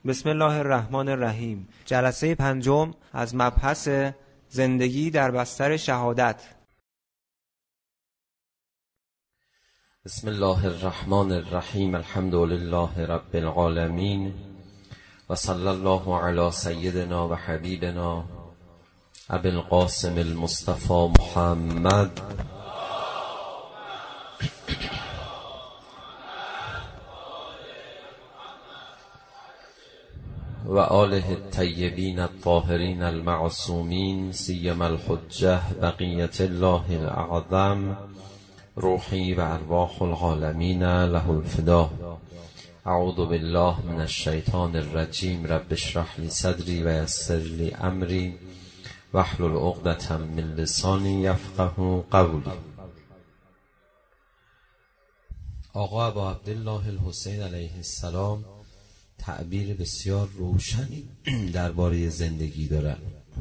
بسم الله الرحمن الرحیم. جلسه پنجم از مبحث زندگی در بستر شهادت. بسم الله الرحمن الرحیم. الحمد لله رب العالمین و صلی الله علی سیدنا و حبیبنا ابی القاسم المصطفى محمد و آله الطیبین الطاهرین المعصومین سیما الحجة بقیة الله الاعظم روحی و ارواح العالمین له الفدا. اعوذ بالله من الشیطان الرجیم. رب اشرح لی صدری و یسر لی امری واحلل عقدة من لسانی یفقهوا قولی. آقا ابا عبدالله الحسین علیه السلام تعبیر بسیار روشنی درباره زندگی دارن.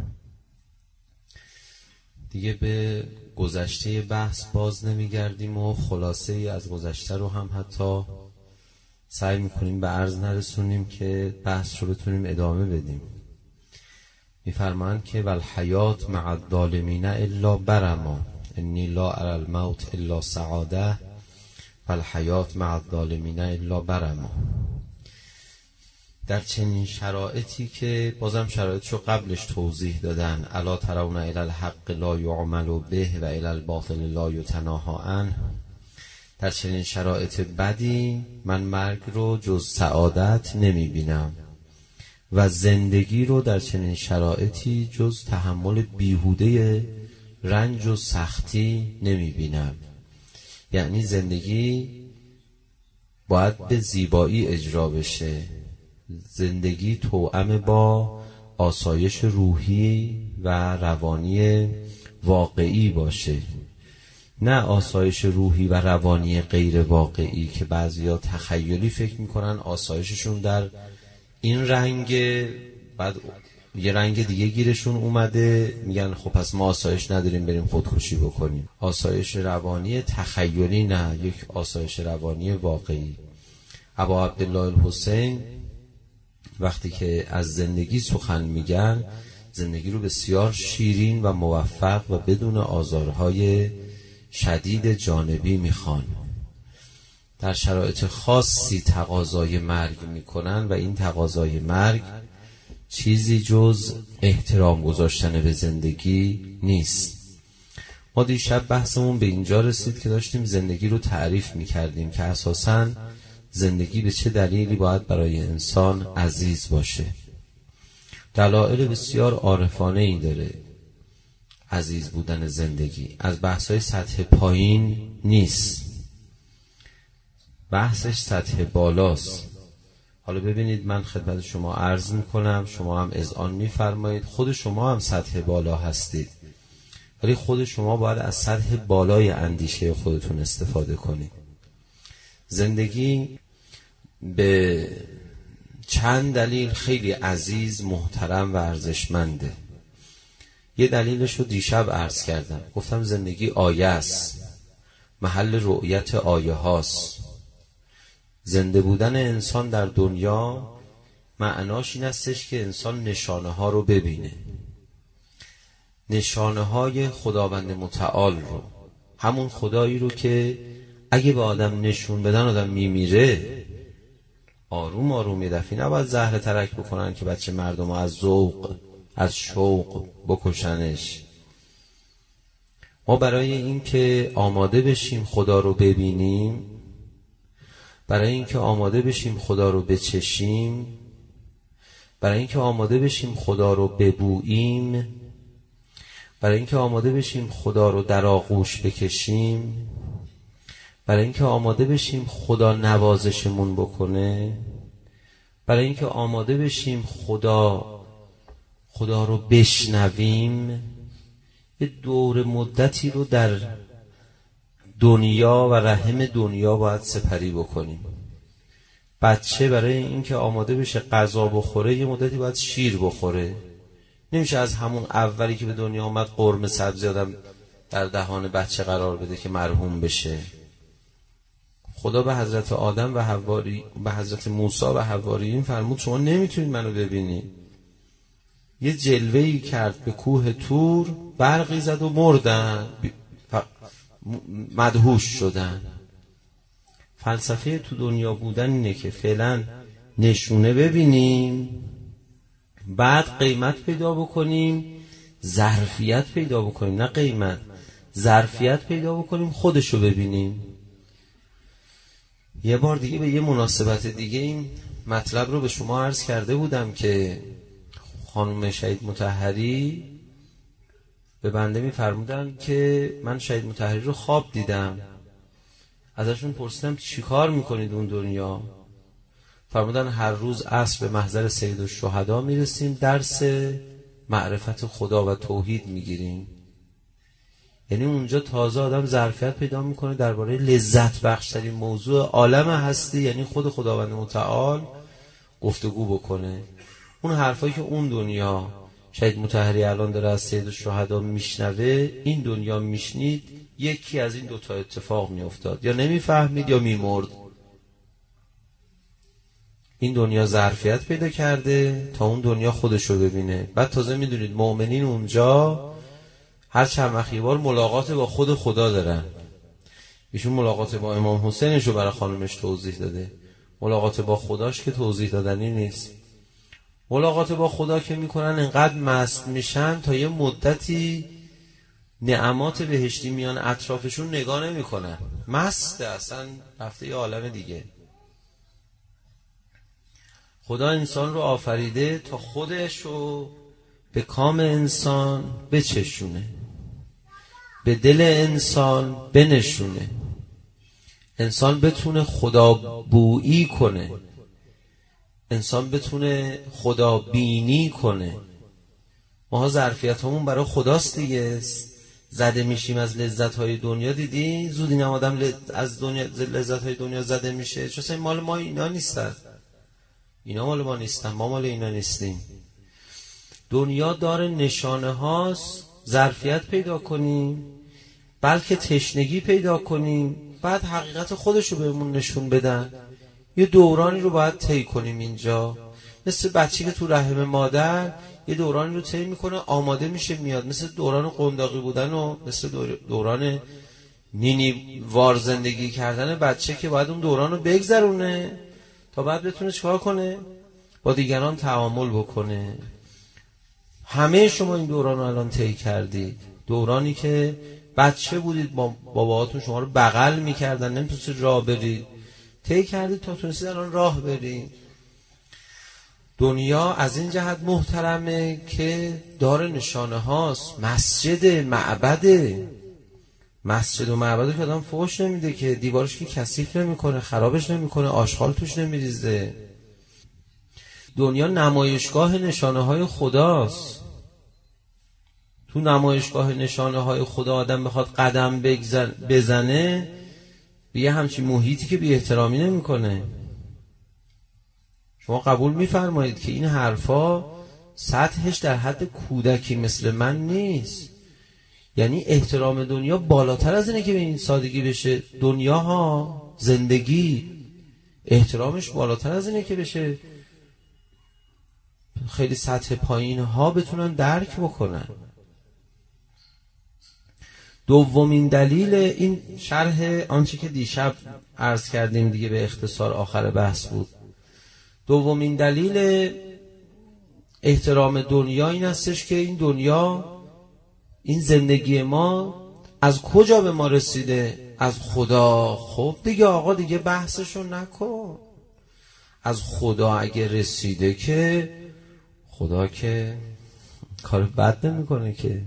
دیگه به گذشته بحث باز نمیگردیم و خلاصه ای از گذشته رو هم حتی سعی میکنیم به عرض نرسونیم که بحث رو بتونیم ادامه بدیم. میفرمایند که والحیات مع الظالمین الا برما انی لا اری الموت الا سعاده والحیات مع الظالمین الا برما. در چنین شرایطی که بازم شرایطشو قبلش توضیح دادن، الا ترون الی الحق لا یعمل به و الی الباطل لا یتناهی عنه، در چنین شرایط بدی من مرگ رو جز سعادت نمی بینم و زندگی رو در چنین شرایطی جز تحمل بیهوده رنج و سختی نمی بینم. یعنی زندگی باید به زیبایی اجرا بشه، زندگی توأم با آسایش روحی و روانی واقعی باشه، نه آسایش روحی و روانی غیر واقعی که بعضیا تخیلی فکر میکنن آسایششون در این رنگ، بعد یه رنگ دیگه گیرشون اومده میگن خب پس ما آسایش نداریم بریم خودکشی بکنیم. آسایش روانی تخیلی نه، یک آسایش روانی واقعی. ابا عبدالله الحسین وقتی که از زندگی سخن میگن، زندگی رو بسیار شیرین و موفق و بدون آزارهای شدید جانبی میخوان. در شرایط خاصی تقاضای مرگ میکنن و این تقاضای مرگ چیزی جز احترام گذاشتن به زندگی نیست. ما دیشب بحثمون به اینجا رسید که داشتیم زندگی رو تعریف میکردیم که اساساً زندگی به چه دلیلی باید برای انسان عزیز باشه. دلایل بسیار عارفانه ای داره عزیز بودن زندگی، از بحث‌های سطح پایین نیست، بحثش سطح بالاست. حالا ببینید من خدمت شما عرض میکنم، شما هم اذعان میفرمایید، خود شما هم سطح بالا هستید، ولی خود شما باید از سطح بالای اندیشه خودتون استفاده کنید. زندگی به چند دلیل خیلی عزیز، محترم و ارزشمنده. یه دلیلش رو دیشب عرض کردم، گفتم زندگی آیه است، محل رؤیت آیه هاست. زنده بودن انسان در دنیا معناش این استش که انسان نشانه ها رو ببینه، نشانه های خداوند متعال رو، همون خدایی رو که اگه به آدم نشون بدن آدم میمیره. آروم آروم، یه دفعه نباید زهر ترک بکنن که بچه مردم از ذوق از شوق بکشنش. ما برای این که آماده بشیم خدا رو ببینیم، برای این که آماده بشیم خدا رو بچشیم، برای این که آماده بشیم خدا رو ببوییم، برای این که آماده بشیم خدا رو در آغوش بکشیم، برای اینکه آماده بشیم خدا نوازشمون بکنه، برای اینکه آماده بشیم خدا رو بشنویم، یه دور مدتی رو در دنیا و رحم دنیا باید سپری بکنیم. بچه برای اینکه آماده بشه غذا بخوره یه مدتی باید شیر بخوره. نمیشه از همون اولی که به دنیا آمد قرمه سبزی آدم در دهان بچه قرار بده که مرحوم بشه. خدا به حضرت آدم و حواری، به حضرت موسی و حواریین فرمود شما نمیتونید منو ببینید. یه جلوه‌ای کرد به کوه طور، برقی زد و مردن، مدهوش شدن. فلسفه تو دنیا بودن اینه که فعلا نشونه ببینیم، بعد قیمت پیدا بکنیم، ظرفیت پیدا بکنیم، نه قیمت، ظرفیت پیدا بکنیم، خودشو ببینیم. یه بار دیگه به یه مناسبت دیگه این مطلب رو به شما عرض کرده بودم که خانم شهید مطهری به بنده می‌فرمودن که من شهید مطهری رو خواب دیدم. ازشون پرسیدم چی کار میکنید اون دنیا؟ فرمودن هر روز عصر به محضر سید الشهدا میرسیم، درس معرفت خدا و توحید میگیریم. یعنی اونجا تازه آدم ظرفیت پیدا میکنه درباره لذت بخشترین موضوع عالم هستی، یعنی خود خداوند متعال، گفتگو بکنه. اون حرفایی که اون دنیا شهید مطهری الان داره از سید الشهدا میشنوه، این دنیا میشنید، یکی از این دوتا اتفاق میافتاد، یا نمیفهمید یا میمرد. این دنیا ظرفیت پیدا کرده تا اون دنیا خودشو ببینه. بعد تازه میدونید مؤمنین اونجا هر چند وقت یه بار ملاقات با خود خدا دارن. ایشون ملاقات با امام حسینشو برای خانمش توضیح داده، ملاقات با خداش که توضیح دادنی نیست. ملاقات با خدا که میکنن انقدر مست میشن تا یه مدتی نعمات بهشتی میان اطرافشون نگاه نمیکنن، مسته، اصلا رفته یه عالم دیگه. خدا انسان رو آفریده تا خودش رو به کام انسان بچشونه، به دل انسان بنشونه، انسان بتونه خدا بویی کنه، انسان بتونه خدا بینی کنه. ما ظرفیت همون برای خداست دیگه. زده میشیم از لذت‌های دنیا، دیدی زود این آدم از دنیا لذت‌های دنیا زده میشه، چون این مال ما اینا نیستن، اینا مال ما نیستن، ما مال اینا نیستیم. دنیا داره نشانه هاست، ظرفیت پیدا کنیم، بلکه تشنگی پیدا کنیم، بعد حقیقت خودشو بهمون نشون بدن. یه دورانی رو باید طی کنیم اینجا، مثل بچه که تو رحم مادر یه دورانی رو طی میکنه، آماده میشه میاد، مثل دوران قنداقی بودن و مثل دوران نینی وار زندگی کردن بچه که باید اون دوران رو بگذرونه تا بعد بتونه چکار کنه؟ با دیگران تعامل بکنه. همه شما این دوران رو الان طی کردید، دورانی که بچه بودید، باباهاتون شما رو بغل میکردن، نمیتونستید راه برید، طی کردید تا تونستید الان راه برید. دنیا از این جهت محترمه که داره نشانه هاست، مسجد، معبده. مسجد و معبده که آدم فحش نمیده، که دیوارش که کثیف نمیکنه، خرابش نمیکنه، آشغال توش نمیریزه. دنیا نمایشگاه نشانه های خداست. تو نمایشگاه نشانه های خدا آدم بخواد قدم بزنه به یه همچین محیطی که بی احترامی نمیکنه. شما قبول میفرمایید که این حرفا سطحش در حد کودکی مثل من نیست. یعنی احترام دنیا بالاتر از اینه که به این سادگی بشه. دنیا ها، زندگی، احترامش بالاتر از اینه که بشه خیلی سطح پایین ها بتونن درک بکنن. دومین دلیل این شرح آنچه که دیشب عرض کردیم دیگه به اختصار آخر بحث بود. دومین دلیل احترام دنیا این هستش که این دنیا، این زندگی ما از کجا به ما رسیده؟ از خدا. خب دیگه آقا دیگه بحثشو نکن. از خدا اگه رسیده که خدا که کار بد نمیکنه که.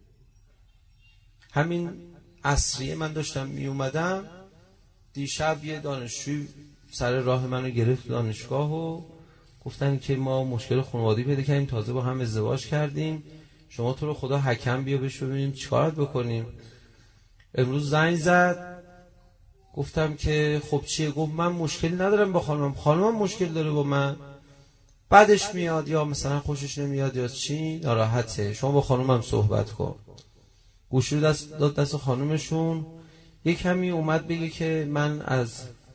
همین عصریه من داشتم می اومدم، دیشب یه دانشجوی سر راه منو گرفت دانشگاه و گفتن که ما مشکل خانوادگی پیدا کردیم، تازه با هم ازدواج کردیم، شما تو رو خدا حکم بیا بشو ببینیم چیکار بکنیم. امروز زنگ زد، گفتم که خب چیه؟ گفت من مشکلی ندارم با خانمم مشکل داره با من، بعدش میاد یا مثلا خوشش نمیاد یا چی، ناراحته، شما با خانمم صحبت کن. گوشی رو داد دست خانمشون، یک کمی اومد بگه که من از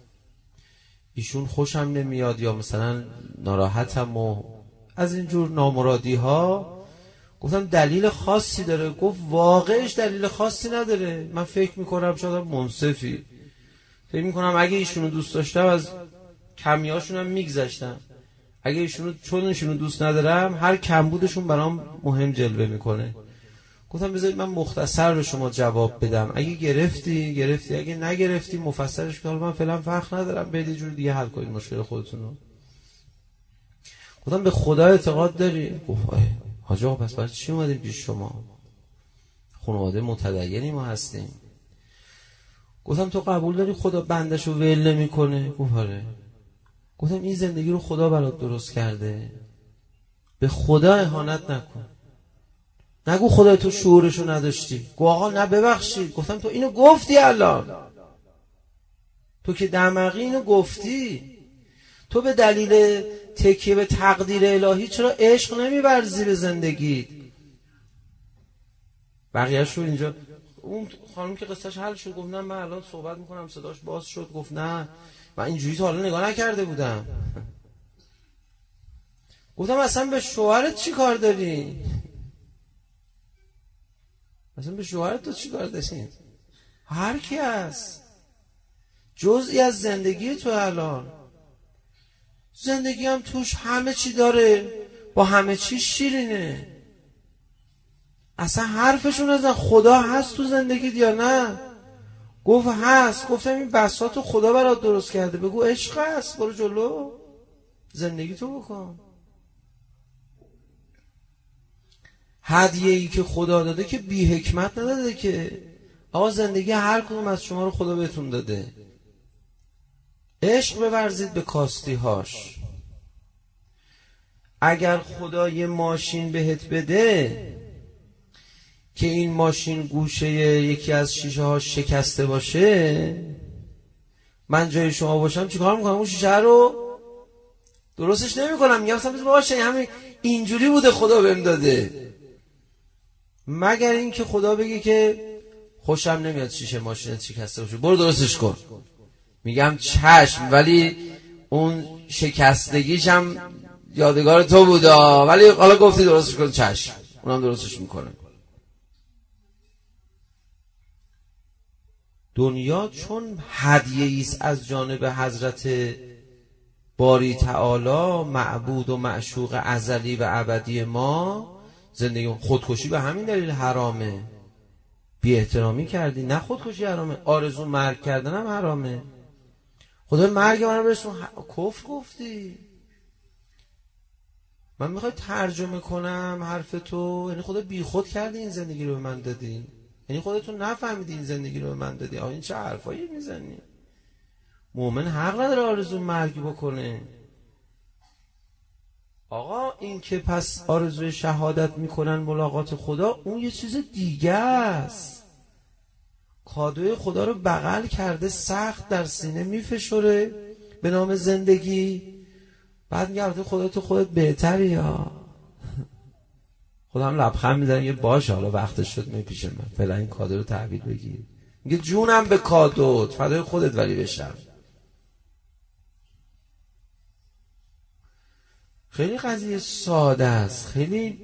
ایشون خوشم نمیاد یا مثلا ناراحتم و از اینجور نامرادی ها. گفتم دلیل خاصی داره؟ گفت واقعش دلیل خاصی نداره. من فکر میکنم شاید منصفی، فکر میکنم اگه ایشونو دوست داشتم از کمیاشون هم میگذشتم، اگه ایشونو چون ایشونو دوست ندارم هر کمبودشون برام مهم جلوه میکنه. گفتم بذارید من مختصر به شما جواب بدم، اگه گرفتی، اگه نگرفتی مفصلش که من فعلا فرق ندارم، برید یه جور دیگه حل کنید مشکل خودتونو. گفتم به خدا اعتقاد داری؟ گفت حاج آقا پس برای چی اومدیم پیش شما؟ خانواده متدینی ما هستیم. گفتم تو قبول داری خدا بندشو ول نمیکنه؟ گفت آره. گفتم این زندگی رو خدا برات درست کرده، به خدا اهانت نکن، نگو خدا تو شعورشو نداشتی. گفت آقا نه ببخشید. گفتم تو اینو گفتی الان، تو که دماغی اینو گفتی، تو به دلیل تکیه به تقدیر الهی چرا عشق نمی‌ورزی به زندگیت؟ بقیه‌شو اینجا اون خانم که قصهش حل شد گفت نه من الان صحبت میکنم صداش باز شد. گفت نه من اینجوری تا حالا نگاه نکرده بودم. گفتم اصلا به شوهرت چی کار داری؟ اصلا به شوهرت تو چی کار داشتین؟ هر کی هست جزئی از زندگی تو. الان زندگی هم توش همه چی داره، با همه چی شیرینه. اصلا حرفشون نزن خدا هست تو زندگیت یا نه؟ گفت هست. گفتم این بساطو خدا برات درست کرده، بگو عشق هست، برو جلو زندگی تو بکن. هدیه‌ای که خدا داده که بی حکمت نداده که آقا زندگی هر کدوم از شما رو خدا بهتون داده. عشق بورزید به کاستی‌هاش. اگر خدا یه ماشین بهت بده که این ماشین گوشه یکی از شیشه ها شکسته باشه، من جای شما باشم چیکار میکنم؟ اون شیشه رو درستش نمیکنم، میگم اصلا باشه همین اینجوری بوده خدا بهم داده. مگر این که خدا بگه که خوشم نمیاد شیشه ماشینت شکسته باشه، برو درستش کن. میگم چشم، ولی اون شکستگیش هم یادگار تو بوده، ولی حالا گفتی درستش کن، چشم، اونم درستش میکنه. دنیا چون هدیه‌ای است از جانب حضرت باری تعالی، معبود و معشوق ازلی و ابدی ما، زندگی خودکشی به همین دلیل حرامه. بی احترامی کردی، نه خودکشی حرامه، آرزو مرگ کردن هم حرامه. خدا مرگ من رو برسون، کفر گفتی. من میخوای ترجمه کنم حرف تو، یعنی خدا بی خود کردی این زندگی رو به من دادی، یعنی خودتون نفهمیدی این زندگی رو به من دادی. این چه حرفایی میزنی؟ مومن حق نداره آرزو مرگ بکنه. آقا این که پس آرزوی شهادت میکنن ملاقات خدا، اون یه چیز دیگه است. کادوی خدا رو بغل کرده سخت در سینه میفشوره به نام زندگی، بعد میگه البته خدا تو خودت بهتری. یا خدا هم لبخند میزنه، یه باشه حالا وقتش شد میپیشه من، فعلا این کادو رو تحویل بگیر. میگه جونم به کادوت، فدای خودت ولی بشم. خیلی قضیه ساده است، خیلی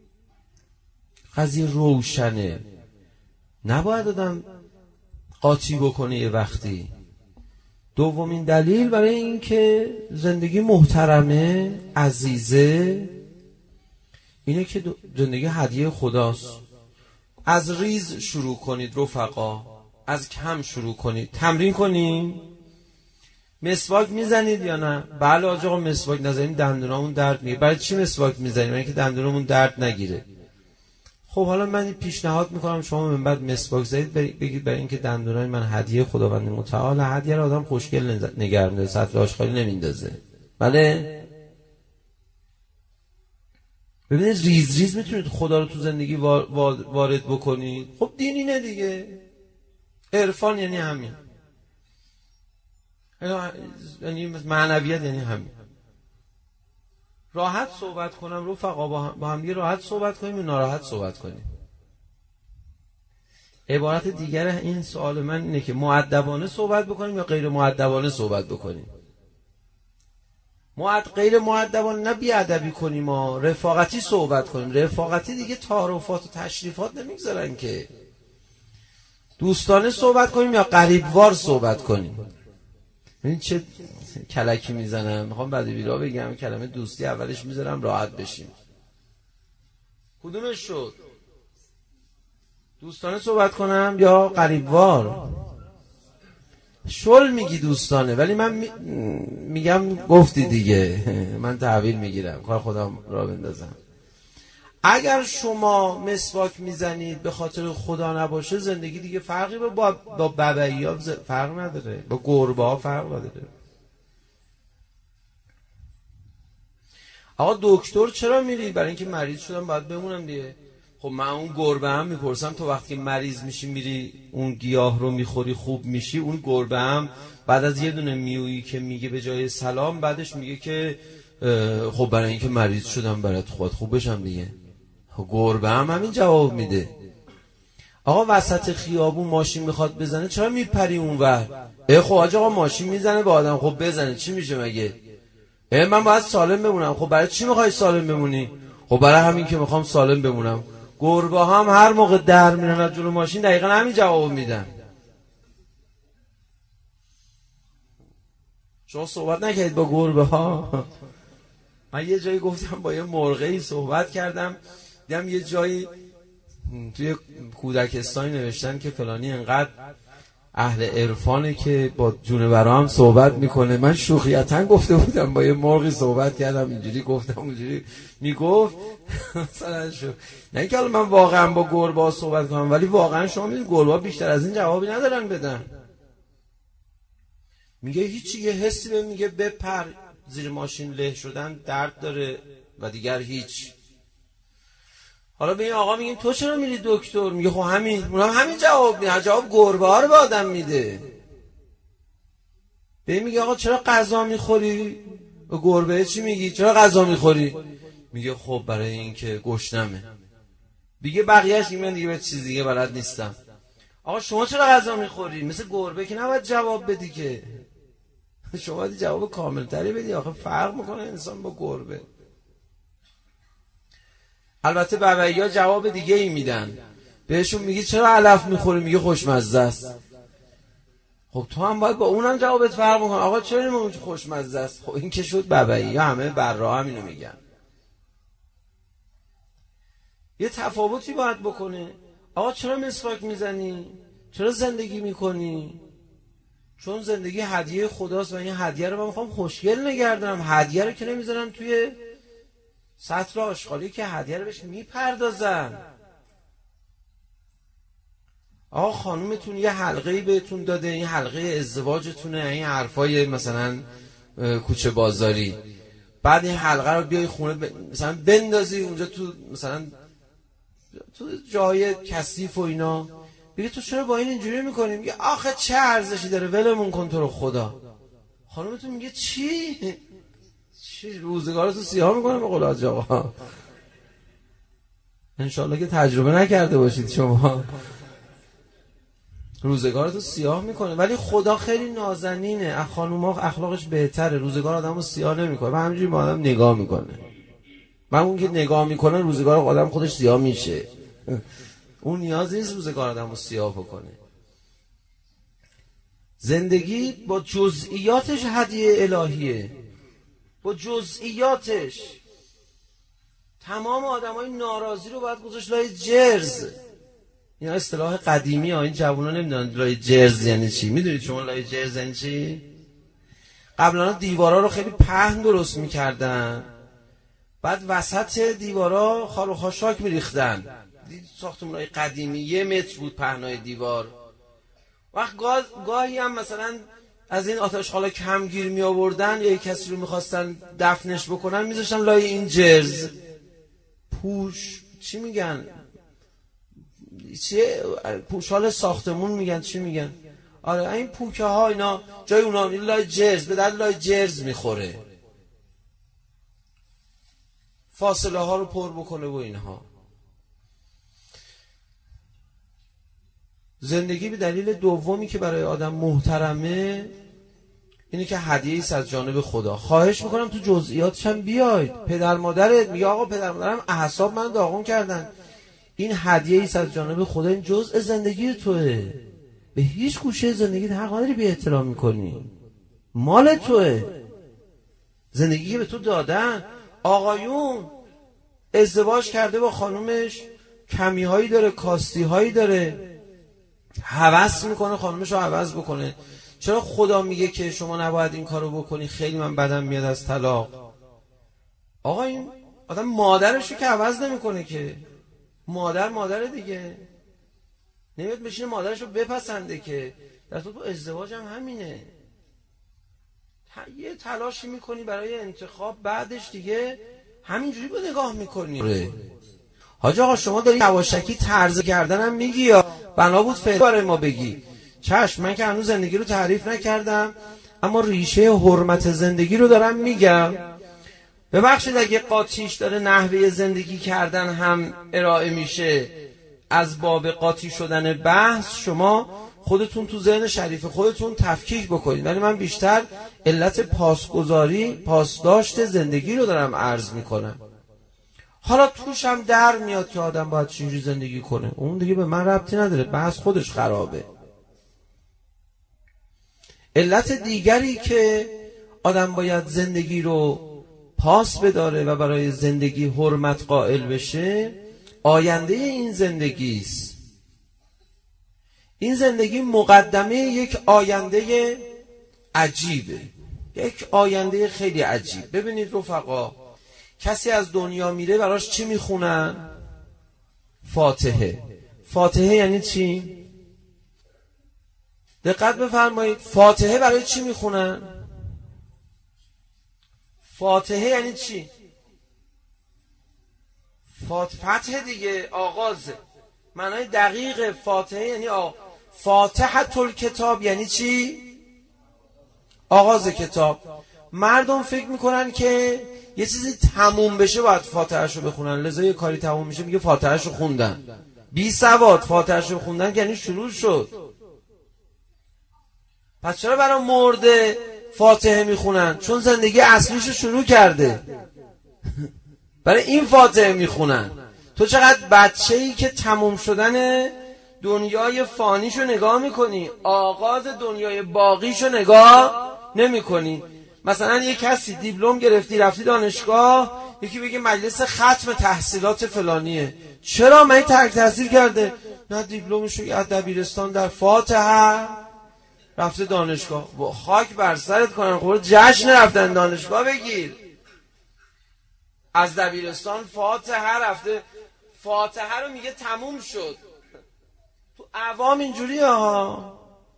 قضیه روشنه. نباید آدم قاطی بکنه یه وقتی. دومین دلیل برای این که زندگی محترمه، عزیزه، اینه که زندگی هدیه خداست. از ریز شروع کنید رفقا، از کم شروع کنید. تمرین کنیم. مسواک میزنید یا نه؟ بله آقا مسواک نزنیم دندونامون درد میگیره. برای چی مسواک میزنیم؟ برای اینکه دندونامون درد نگیره. خب حالا من پیشنهاد میکنم شما من بعد مسواک زدید بگید برای اینکه دندونای من هدیه خداوند متعال. هدیه رو آدم خوشگل نگه می‌داره، سطل آشغالی نمیندازه. بله ببینید ریز ریز میتونید خدا رو تو زندگی وارد بکنید. خب دین اینه دیگه، عرفان یعنی همین، یعنی معنویت یعنی همین. راحت صحبت کنم رفقا، با هم دیگه راحت صحبت کنیم یا ناراحت صحبت کنیم. عبارت دیگر این سوال من اینه که مؤدبانه صحبت بکنیم یا غیر مؤدبانه صحبت بکنیم. غیر مؤدبانه نه بی‌ادبی کنیم ما، رفاقتی صحبت کنیم. رفاقتی دیگه تعارفات و تشریفات نمیگذارن که. دوستانه صحبت کنیم یا قریبوار صحبت کنیم. این چه کلکی میزنم، میخوام بعد بیرا بگم کلمه دوستی اولش میذارم راحت بشیم. کدومش شد؟ دوستانه صحبت کنم یا قریبوار؟ شل میگی دوستانه، ولی من میگم گفتی دیگه. من تحویل میگیرم، کار خودم را بندازم. اگر شما مسواک میزنید به خاطر خدا نباشه، زندگی دیگه فرقی با ببعی ها فرق نداره، با گربه ها فرق نداره. آقا دکتر چرا میری؟ برای اینکه مریض شدم باید بمونم دیگه. خب من اون گربه هم میپرسم تو وقتی مریض میشی میری اون گیاه رو میخوری خوب میشی، اون گربه هم بعد از یه دونه میویی که میگه به جای سلام بعدش میگه که خب برای اینکه مریض شدم برات خوب بشم دیگه. گربه هم همین جواب میده. آقا وسط خیابون ماشین میخواد بزنه چرا میپری اونور؟ خب آقا ماشین میزنه به آدم، خب بزنه چی میشه مگه؟ من باید سالم بمونم. خب برای چی میخوای سالم بمونی؟ خب برای همین که میخوام سالم بمونم. گربه هم هر موقع در میرن از جلو ماشین دقیقا همین جواب میدن. شما صحبت نکردید با گربه ها؟ من یه جایی گفتم با یه مرغی صحبت کردم، دیدم یه جایی توی کودکستانی نوشتن که فلانی انقدر اهل عرفانه که با جونورا هم صحبت میکنه. من شوخیتا گفته بودم با یه مرغی صحبت کردم، اینجوری گفتم اونجوری میگفت مثلا شو. نه اینکه حالا من واقعا با گربه صحبت کنم، ولی واقعا شما میدونید گربه بیشتر از این جوابی ندارن بدن. میگه هیچی، یه حسی به میگه بپر، زیر ماشین له شدن درد داره و دیگر هیچ. حالا به این آقا میگیم تو چرا میری دکتر؟ میگه خب همین. اونم همین جواب میده، جواب گربه ها رو به آدم میده. به این میگه آقا چرا غذا میخوری؟ به گربه چی میگی؟ چرا غذا میخوری؟ میگه خب برای اینکه گشنمه. میگه بقیه‌اش من دیگه به چیز دیگه بلد نیستم. آقا شما چرا غذا میخوری؟ مثل گربه که نباید جواب بدی که. شما باید جواب کامل‌تری بدی. آخه فرق میکنه انسان با گربه. البته ببعی‌ها جواب دیگه ای میدن. بهشون میگی چرا علف میخوری؟ میگه خوشمزه است. خب تو هم باید با اونم جوابت فرق میکنه. آقا چرا نمیگی خوشمزه است؟ خب این که شد ببعی‌ها همه برا همینو میگن. یه تفاوتی باید بکنه. آقا چرا مسواک میزنی؟ چرا زندگی میکنی؟ چون زندگی هدیه خداست و این هدیه رو من میخوام خوشگل نگه دارم. هدیه رو که نمیذارم توی سطر آشغالی که هدیه رو بهش میپردازن. آقا خانومتون یه حلقه‌ای بهتون داده، این حلقه ازدواجتونه، این حرفای مثلا کوچه بازاری، بعد این حلقه رو بیای خونه مثلا بندازی اونجا تو مثلا تو جای کثیف و اینا، بگه تو چرا با این اینجوری میکنی؟ میگه آخه چه ارزشی داره، ولمون کن تو رو خدا. خانومتون میگه چی روزگارتو سیاه میکنه به قول حاج آقا. انشالله که تجربه نکرده باشید شما. روزگارتو سیاه میکنه، ولی خدا خیلی نازنینه. خانوما اخلاقش بهتره، روزگار آدمو سیاه نمیکنه. من همینجوری با آدم نگاه میکنه. من اون که نگاه میکنه روزگار آدم خودش سیاه میشه. اون نیاز نیست روزگار آدمو سیاه بکنه. زندگی با جزئیاتش هدیه الهیه، با جزئیاتش. تمام آدمای ناراضی رو باید گذاشت لای جرز. این اصطلاح قدیمی ها، این جوونا نمیدونن لای جرز یعنی چی. میدونید شما لای جرز یعنی چی؟ قبلا دیوارا رو خیلی پهن درست میکردن، بعد وسط دیوارا خار و خاشاک میریختن. ساختمان‌های قدیمی 1 متر بود پهنای دیوار. وقت گاهی هم مثلا از این آتش‌خالا کمگیر می آوردن یا کسی رو می‌خواستن دفنش بکنن، می‌ذاشتن لای این جرز پوش، چی میگن، چیه، پوشال ساختمون میگن، چی میگن، آره این پوکه ها اینا جای اونا لای جرز، به درد لای جرز میخوره، فاصله ها رو پر بکنه و اینها. زندگی به دلیل دومی که برای آدم محترمه اینه که هدیه‌ای است از جانب خدا. خواهش میکنم تو جزئیاتش هم بیاید. پدر مادرت میگه آقا پدر مادرم اعصاب من داغون کردن، این هدیه‌ای است از جانب خدا، این جزء زندگی توئه، به هیچ گوشه زندگیت حق نداری بی احترام میکنی، مال توئه، زندگی که به تو دادن. آقایون ازدواج کرده با خانومش، کمی‌هایی داره، کاستی‌هایی داره، هوس میکنه خانومش رو عوض بکنه. چرا خدا میگه که شما نباید این کارو بکنی؟ خیلی من بدم میاد از طلاق. آقا این آدم مادرش رو که عوض نمیکنه که، مادر دیگه، نمیاد بشینه مادرش رو بپسنده که. در تو ازدواج هم همینه، یه تلاشی میکنی برای انتخاب، بعدش دیگه همینجوری به نگاه میکنی. حاج آقا شما داری یواشکی طرز کردن هم میگی یا بنا بود فعلا برای ما بگی؟ چشم، من که هنوز زندگی رو تعریف نکردم، اما ریشه حرمت زندگی رو دارم میگم. ببخشید اگه قاطیش داره نحوه زندگی کردن هم ارائه میشه از باب قاطی شدن بحث، شما خودتون تو ذهن شریف خودتون تفکیک بکنید، ولی من بیشتر علت پاسداشت زندگی رو دارم عرض میکنم. حالا توش هم در میاد که آدم باید چجوری زندگی کنه، اون دیگه به من ربطی نداره، بحث خودش خرابه. علت دیگری که آدم باید زندگی رو پاس بداره و برای زندگی حرمت قائل بشه، آینده این زندگی است. این زندگی مقدمه یک آینده عجیبه، یک آینده خیلی عجیب. ببینید رفقا، کسی از دنیا میره براش چی میخونن؟ فاتحه. فاتحه یعنی چی؟ دقت بفرمایید، فاتحه برای چی میخونن؟ فاتحه یعنی چی؟ فتح دیگه، آغاز. معنای دقیق فاتحه یعنی فاتحه الکتاب یعنی چی؟ آغاز کتاب. مردم فکر میکنن که یه چیزی تموم بشه باید فاتحه‌شو بخونن، لذا یه کاری تموم میشه میگه فاتحه‌شو خوندن. بی سواد، فاتحه‌شو خوندن یعنی شروع شد. پس چرا برای مرده فاتحه میخونن؟ چون زندگی اصلیشو شروع کرده، برای این فاتحه میخونن. تو چقدر بچه‌ای که تموم شدن دنیای فانیشو نگاه میکنی، آغاز دنیای باقیشو نگاه نمیکنی. مثلا یه کسی دیپلم گرفتی رفتی دانشگاه، یکی بگه مجلس ختم تحصیلات فلانیه. چرا؟ من ترک تحصیل کرده. نه، دیپلمشو از دبیرستان در فاتحه رفته دانشگاه. خاک بر سرت کنن، خب جشن رفتن دانشگاه بگیر. از دبیرستان فاتحه رفته، فاتحه رو میگه تموم شد. تو عوام اینجوریه ها.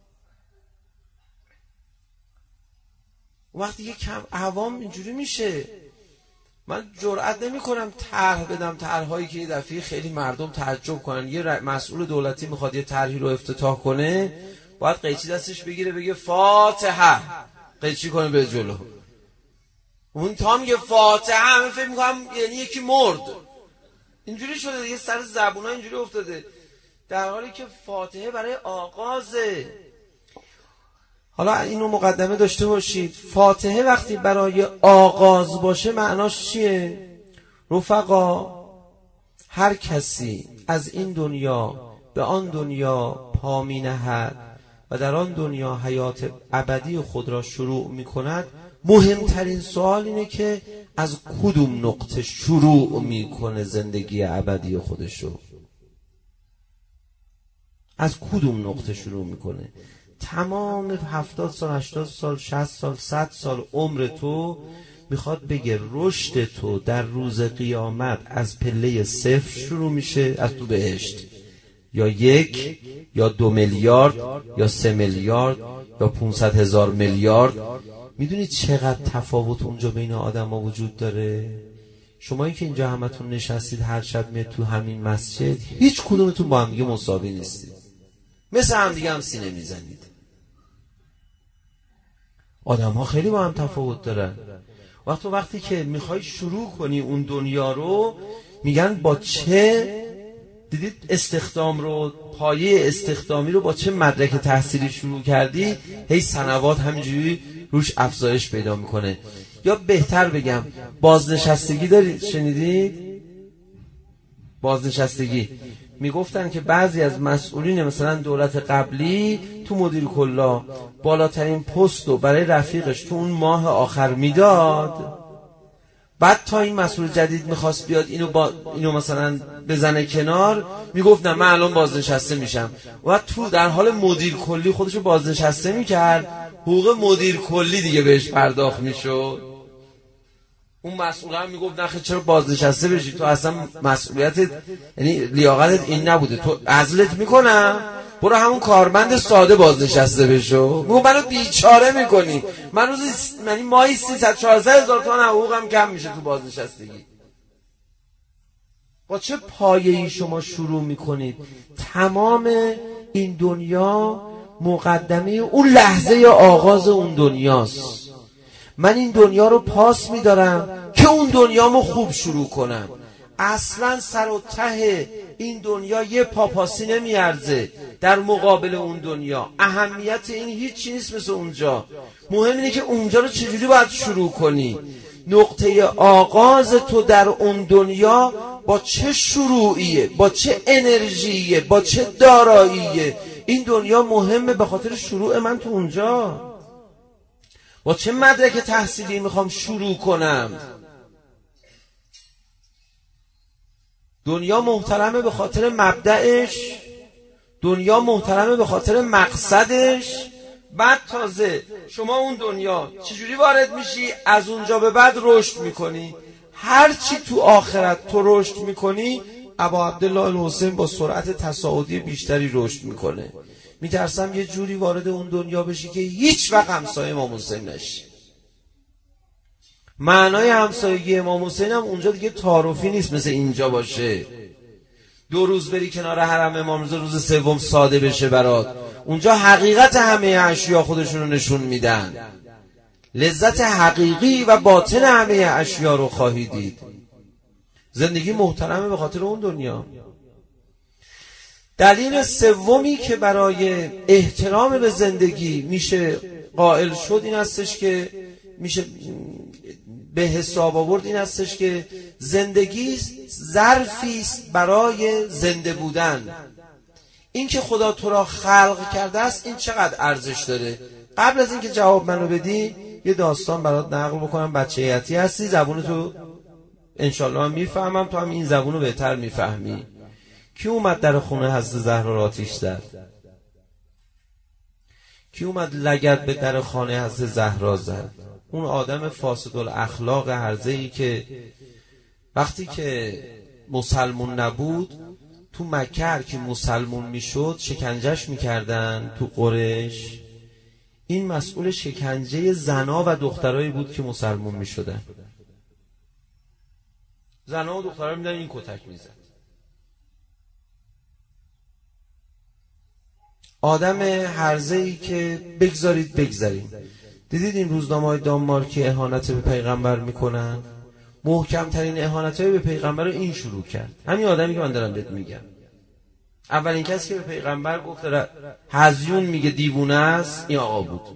وقتی یه کم عوام اینجوری میشه، من جرئت نمی کنم طرح بدم، طرح‌هایی که یه دفعه خیلی مردم تعجب کنن. یه مسئول دولتی میخواد یه طرحی رو افتتاح کنه، باید قیچی دستش بگیره بگه فاتحه، قیچی کنه به جلو. اون تا میگه فاتحه همه فکر میکنم یعنی یکی مرد. اینجوری شده دیگه، سر زبونها اینجوری افتاده، در حالی که فاتحه برای آغازه. حالا اینو مقدمه داشته باشید. فاتحه وقتی برای آغاز باشه معناش چیه؟ رفقا، هر کسی از این دنیا به آن دنیا پا می نهد و در آن دنیا حیات ابدی خود را شروع می کند، مهمترین سوال اینه که از کدوم نقطه شروع می کنه زندگی ابدی خودشو. از کدوم نقطه شروع می کنه؟ تمام 70 سال 80 سال 60 سال 100 سال عمر تو میخواد بگه رشد تو در روز قیامت از پله 0 شروع میشه، از تو بهشت، یا 1 یا 2 میلیارد یا 3 میلیارد یا 500,000 میلیارد. میدونید چقدر تفاوت اونجا بین آدم ها وجود داره؟ شمایی که اینجا همتون نشستید هر شب میاد تو همین مسجد، هیچ کدومتون با هم دیگه مساوی نیستید، مثل هم دیگه هم سینه میزنید. آدم ها خیلی با هم تفاوت دارن. وقتی که میخوای شروع کنی اون دنیا رو، میگن با چه، دیدید استخدام رو، پایه استخدامی رو با چه مدرک تحصیلی شروع کردی، هی سنوات همینجوری روش افزایش پیدا میکنه. یا بهتر بگم بازنشستگی دارید، شنیدید؟ بازنشستگی میگفتن که بعضی از مسئولین مثلا دولت قبلی تو مدیر کلا بالاترین پست رو برای رفیقش تو اون ماه آخر میداد، بعد تا این مسئول جدید میخواست بیاد اینو مثلا بزنه کنار، میگفت نه من الان بازنشسته میشم، و تو در حال مدیر کلی خودشو بازنشسته میکرد، حقوق مدیر کلی دیگه بهش پرداخت میشد. اون مسئول هم میگفت نخه چرا بازنشسته بشی، تو اصلا مسئولیتت یعنی لیاقتت این نبوده، تو عزلت میکنم برو همون کارمند ساده بازنشسته بشو. میگو منو بیچاره میکنی، من روزی ماهی 300-400 هزار تومان حقوقم کم میشه تو بازنشستگی. با چه پایه‌ای شما شروع میکنید؟ تمام این دنیا مقدمه اون لحظه یا آغاز اون دنیاست. من این دنیا رو پاس میدارم که اون دنیامو خوب شروع کنم. اصلا سر و ته این دنیا یه پاپاسی نمیارزه در مقابل اون دنیا. اهمیت این هیچی نیست مثل اونجا. مهم اینه که اونجا رو چجوری باید شروع کنی. نقطه آغاز تو در اون دنیا با چه شروعیه، با چه انرژیه، با چه داراییه. این دنیا مهمه به خاطر شروع من تو اونجا. با چه مدرک تحصیلی میخوام شروع کنم. دنیا محترمه به خاطر مبدأش، دنیا محترمه به خاطر مقصدش. بعد تازه شما اون دنیا چجوری وارد میشی؟ از اونجا به بعد رشد میکنی. هرچی تو آخرت تو رشد میکنی، ابا عبدالله الحسین با سرعت تصاعدی بیشتری رشد میکنه. میترسم یه جوری وارد اون دنیا بشی که هیچ وقت همسایه امام حسین نشی. معنای همسایگی امام حسین هم اونجا دیگه تعارفی نیست مثل اینجا باشه 2 روز بری کنار حرم امام رضا، روز سوم ساده بشه برات. اونجا حقیقت همه اشیا خودشونو نشون میدن. لذت حقیقی و باطن همه اشیا رو خواهی دید. زندگی محترمه به خاطر اون دنیا. دلیل سومی که برای احترام به زندگی میشه قائل شد این هستش که میشه به حساب آورد این هستش که زندگی ظرفی است برای زنده بودن. این که خدا تو را خلق کرده است این چقدر ارزش داره. قبل از اینکه جواب منو بدی یه داستان برات نقل بکنم. بچه حیاتی هستی، زبونتو انشالله هم میفهمم، تو هم این زبونو بهتر میفهمی. کی اومد در خونه حضرت زهرا را آتیش زد؟ کی اومد لگد به در خانه حضرت زهرا زد؟ اون آدم فاسد الاخلاق هرزه‌ای که وقتی که مسلمون نبود تو مکه که مسلمون میشد شکنجهش میکردن تو قریش. این مسئول شکنجه زنا و دخترایی بود که مسلمون میشدن. زنا و دخترها میدن این کتک میزد. آدم هرزه‌ای که بگذاریم. دیدید این روزنامه‌های دانمارکی اهانت به پیغمبر میکنن؟ محکم‌ترین اهانت‌های به پیغمبر رو این شروع کرد. همین آدمی که من دارم بهت میگم. اولین کسی که به پیغمبر گفت هزیون میگه دیوونه است این آقا بود.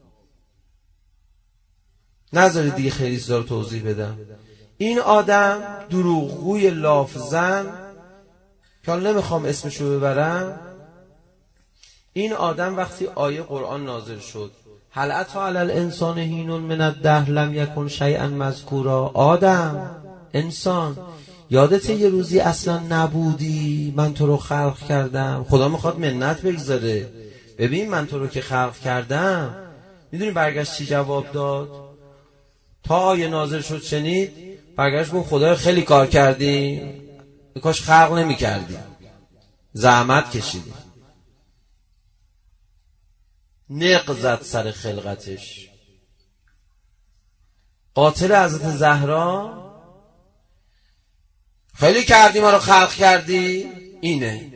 نذارید دیگه خیلی چیزا رو توضیح بدم. این آدم دروغگوی لافزن که حالا نمیخوام اسمشو ببرم. این آدم وقتی آیه قرآن نازل شد هل اتی علی الانسان حین من الدهر لم یکن شیئا مذکورا، آدم انسان یادت یه روزی اصلا نبودی، من تو رو خلق کردم. خدا میخواد منت بگذاره. ببین من تو رو که خلق کردم. میدونی برگشت چی جواب داد؟ تا آیه نازل شد شنید برگشت گفت خدای خیلی کار کردی، کاش خلق نمی کردی، زحمت کشیدی. نقزت سر خلقتش. قاتل حضرت زهرا خیلی کردی ما رو خلق کردی. اینه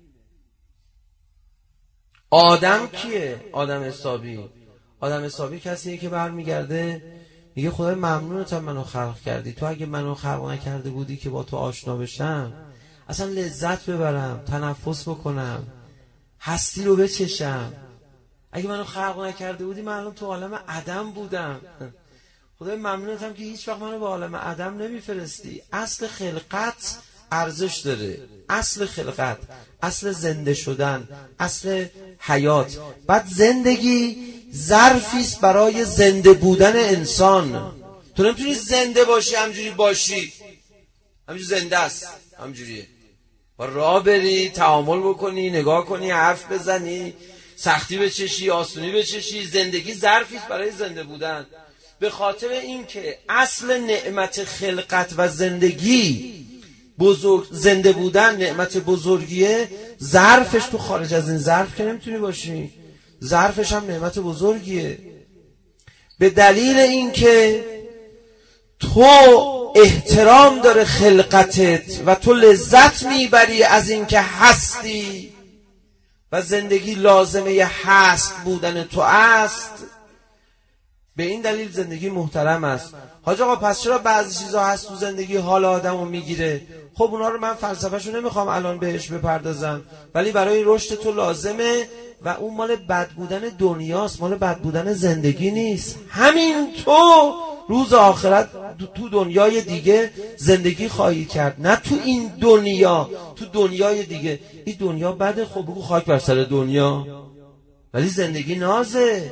آدم. کیه آدم حسابی؟ آدم حسابی کسیه که برمیگرده میگه خدای ممنونتم منو خلق کردی. تو اگه منو خلق نکرده بودی که با تو آشنا بشم، اصلا لذت ببرم، تنفس بکنم، هستی رو بچشم، اگه منو خلق نکرده بودی من الان تو عالم عدم بودم. خدای ممنونتم که هیچ وقت منو به عالم عدم نمیفرستی. اصل خلقت ارزش داره، اصل خلقت، اصل زنده شدن، اصل حیات. بعد زندگی ظرفیست برای زنده بودن انسان. تو نمیتونی زنده باشی همجوری باشی، همجوری زنده است، همجوریه. با راه بری، تعامل بکنی، نگاه کنی، حرف بزنی، سختی بچشی، آسونی بچشی. زندگی ظرفیست برای زنده بودن. به خاطر اینکه اصل نعمت خلقت و زندگی زنده بودن نعمت بزرگیه، ظرفش تو خارج از این ظرف که نمیتونی باشی. ظرفش هم نعمت بزرگیه. به دلیل اینکه تو احترام داره خلقتت و تو لذت میبری از اینکه هستی و زندگی لازمه هست بودن تو است، به این دلیل زندگی محترم است. حاج آقا پس چرا بعضی چیزا هست تو زندگی حال آدمو میگیره؟ خب اونا رو من فلسفه‌شو نمیخوام الان بهش بپردازم، ولی برای رشد تو لازمه و اون مال بد بودن دنیاست، مال بد بودن زندگی نیست. همین تو روز آخرت تو دنیای دیگه زندگی خواهی کرد، نه تو این دنیا، تو دنیای دیگه. این دنیا بده، خب بگو خاک بر سر دنیا، ولی زندگی نازه.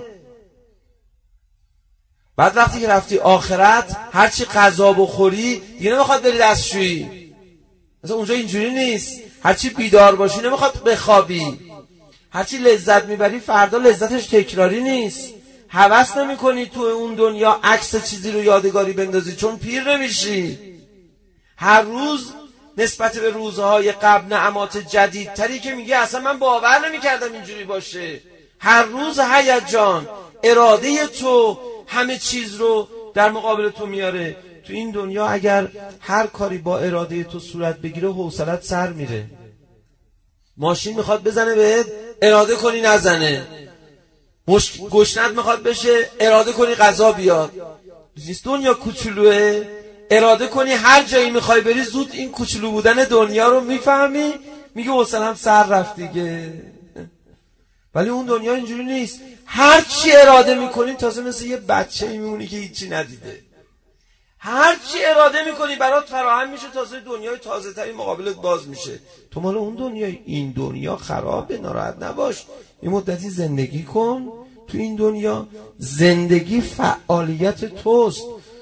بعد وقتی که رفتی آخرت هرچی غذا بخوری دیگه نمیخواد بری دستشویی، مثلا اونجا اینجوری نیست. هرچی بیدار باشی نمیخواد بخوابی، هرچی لذت میبری فردا لذتش تکراری نیست. هوس نمی کنی تو اون دنیا عکس چیزی رو یادگاری بندازی، چون پیر نمیشی. هر روز نسبت به روزهای قبل نعمات جدیدتری که میگه اصلا من باور نمیکردم اینجوری باشه. هر روز هیجان، اراده تو همه چیز رو در مقابل تو میاره. تو این دنیا اگر هر کاری با اراده تو صورت بگیره حوصلت سر میره. ماشین میخواد بزنه بهت، اراده کنی نزنه. گشنت میخواد بشه، اراده کنی غذا بیاد. دنیا کوچولوه، اراده کنی هر جایی میخوای بری زود این کوچولو بودن دنیا رو میفهمی، میگه حوصله‌ام سر رفت دیگه. ولی اون دنیا اینجوری نیست. هر چی اراده میکنی تازه مثل یه بچه میمونی که هیچی ندیده. هر چی اراده میکنی برات فراهم میشه، تازه دنیای تازه تری مقابلت باز میشه. تو مال اون دنیای، این دنیا خرابه، ناراحت نباش، این مدتی زندگی کن تو این دنیا. زندگی فعالیت توست.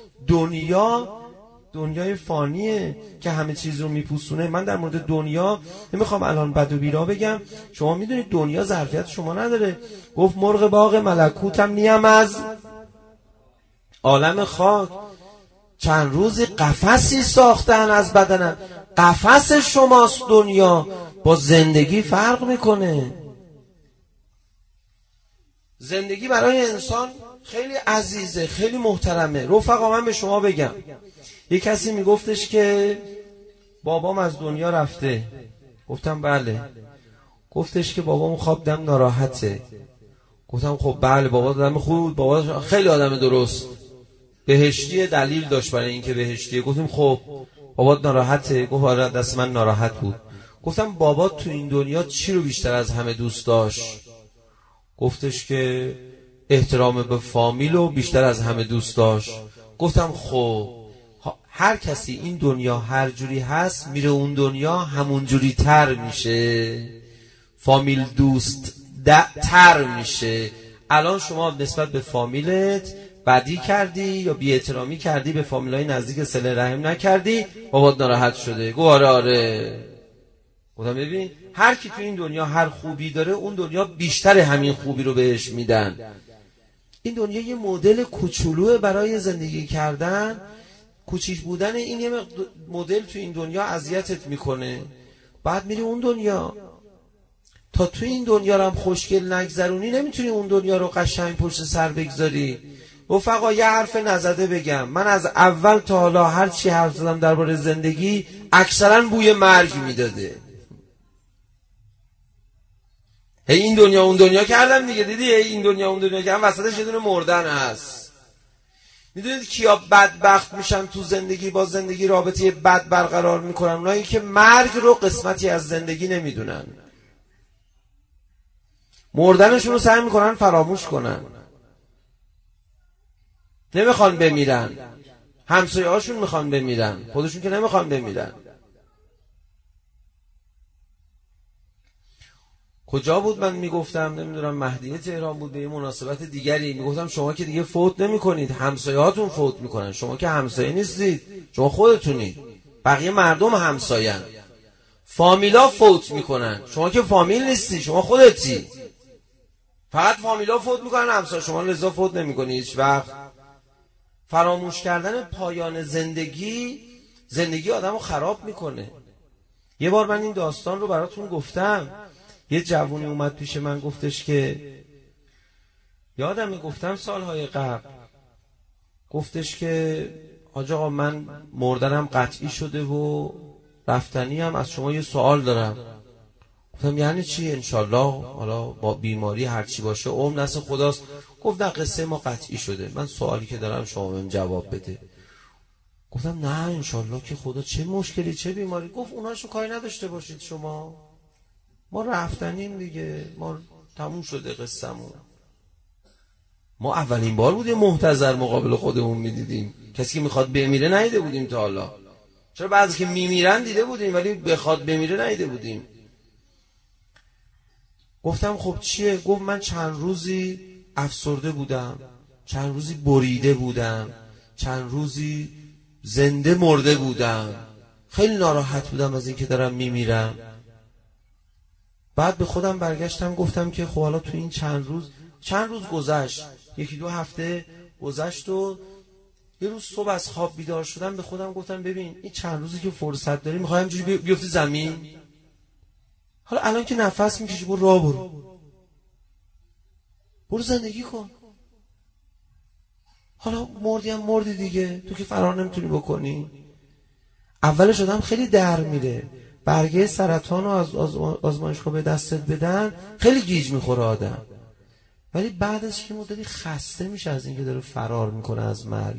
دنیای فانیه که همه چیز رو میپوسونه. من در مورد دنیا نمیخوام الان بد و بیرا بگم، شما میدونید دنیا ظرفیت شما نداره. گفت مرغ باغ ملکوتم نیم از عالم خاک، چند روزی قفسی ساختن از بدنم. قفس شماست دنیا، با زندگی فرق میکنه. زندگی برای انسان خیلی عزیزه، خیلی محترمه. رفقا من به شما بگم، یه کسی میگفتش که بابام از دنیا رفته. گفتم بله. گفتش که بابام خواب دم ناراحته. گفتم خب بله بابا دم خوب، بابا خیلی آدم درست بهشتی، دلیل داشت برای اینکه بهشتیه. گفتیم خب بابا ناراحته؟ گفت آره دست من ناراحت بود. گفتم بابا تو این دنیا چی رو بیشتر از همه دوست داشت؟ گفتش که احترام به فامیل رو بیشتر از همه دوست داشت. گفتم خب هر کسی این دنیا هر جوری هست میره اون دنیا همون جوری تر میشه، فامیل دوست تر میشه. الان شما نسبت به فامیلت بدی کردی یا بی احترامی کردی، به فامیلای نزدیک صله رحم نکردی، بابات ناراحت شده. گفت آره. گفتم ببین هر کی تو این دنیا هر خوبی داره اون دنیا بیشتر همین خوبی رو بهش میدن. این دنیا یه مدل کوچولوه برای زندگی کردن. کوچیک بودن این یه مدل تو این دنیا اذیتت میکنه. بعد میری اون دنیا، تا تو این دنیا رو هم خوشگل نگذرونی نمیتونی اون دنیا رو قشنگ پشت سر بگذاری. رفقا یه حرف نزده بگم، من از اول تا حالا هر چی حرف زدم درباره زندگی اکثرا بوی مرگ میداده. هی این دنیا اون دنیا کردم دیگه، دیدی؟ هی این دنیا اون دنیا کردم، وسطش یه دونه مردن هست. میدونید کیا بدبخت میشن تو زندگی، با زندگی رابطه بد برقرار میکنن؟ اونایی که مرگ رو قسمتی از زندگی نمیدونن. مردنشون رو سعی میکنن فراموش کنن، نمیخوان بمیرن. همسایه هاشون میخوان بمیرن، خودشون که نمیخوان بمیرن. کجا بود من میگفتم، نمیدونم مهدیه تهران بود، به یه مناسبت دیگری میگفتم شما که دیگه فوت نمیکنید، همسایه هاتون فوت میکنن. شما که همسایه نیستید، شما خودتونید، بقیه مردم همسایه‌ن. فامیلا فوت میکنن، شما که فامیل نیستی، شما خودتی. فقط فامیلا فوت میکنن، همسایه شما لذا فوت نمیکنی هیچ وقت. فراموش کردن پایان زندگی آدمو خراب میکنه. یه بار من این داستان رو براتون گفتم. یه جوونی اومد پیش من گفتش که یادمه، گفتم سالهای قبل، گفتش که حاج آقا من مردنم قطعی شده و رفتنی هم، از شما یه سوال دارم. گفتم یعنی چی؟ انشالله حالا با بیماری هرچی باشه عمر نسل خداست. گفت نه قصه ما قطعی شده، من سوالی که دارم شما بهم جواب بده. گفتم نه انشالله که خدا، چه مشکلی چه بیماری؟ گفت اوناشو کاری نداشته باشید شما، ما رفتنیم دیگه، ما تموم شده قصه‌مون. ما اولین بار بود یه محتضر مقابل خودمون میدیدیم، کسی که میخواد بمیره ندیده بودیم تا حالا. چرا بعضی که میمیرن دیده بودیم ولی بخواد بمیره ندیده بودیم. گفتم خب چیه؟ گفت من چند روزی افسرده بودم، چند روزی بریده بودم، چند روزی زنده مرده بودم، خیلی ناراحت بودم از این که دارم میمیرم. بعد به خودم برگشتم گفتم که خب حالا تو این چند روز گذشت، 1-2 هفته گذشت و یه روز صبح از خواب بیدار شدم، به خودم گفتم ببین این چند روزی که فرصت داری میخوای همینجوری بیفتی زمین؟ حالا الان که نفس میکشی برو راه برو زندگی کن. حالا مردی دیگه، تو که فرار نمیتونی بکنی. اولش آدم خیلی در میره، برگه سرطان رو از آزمایشگاه به دستت بدن خیلی گیج میخوره آدم، ولی بعد از که مدتی خسته میشه از اینکه داره فرار میکنه از مرگ.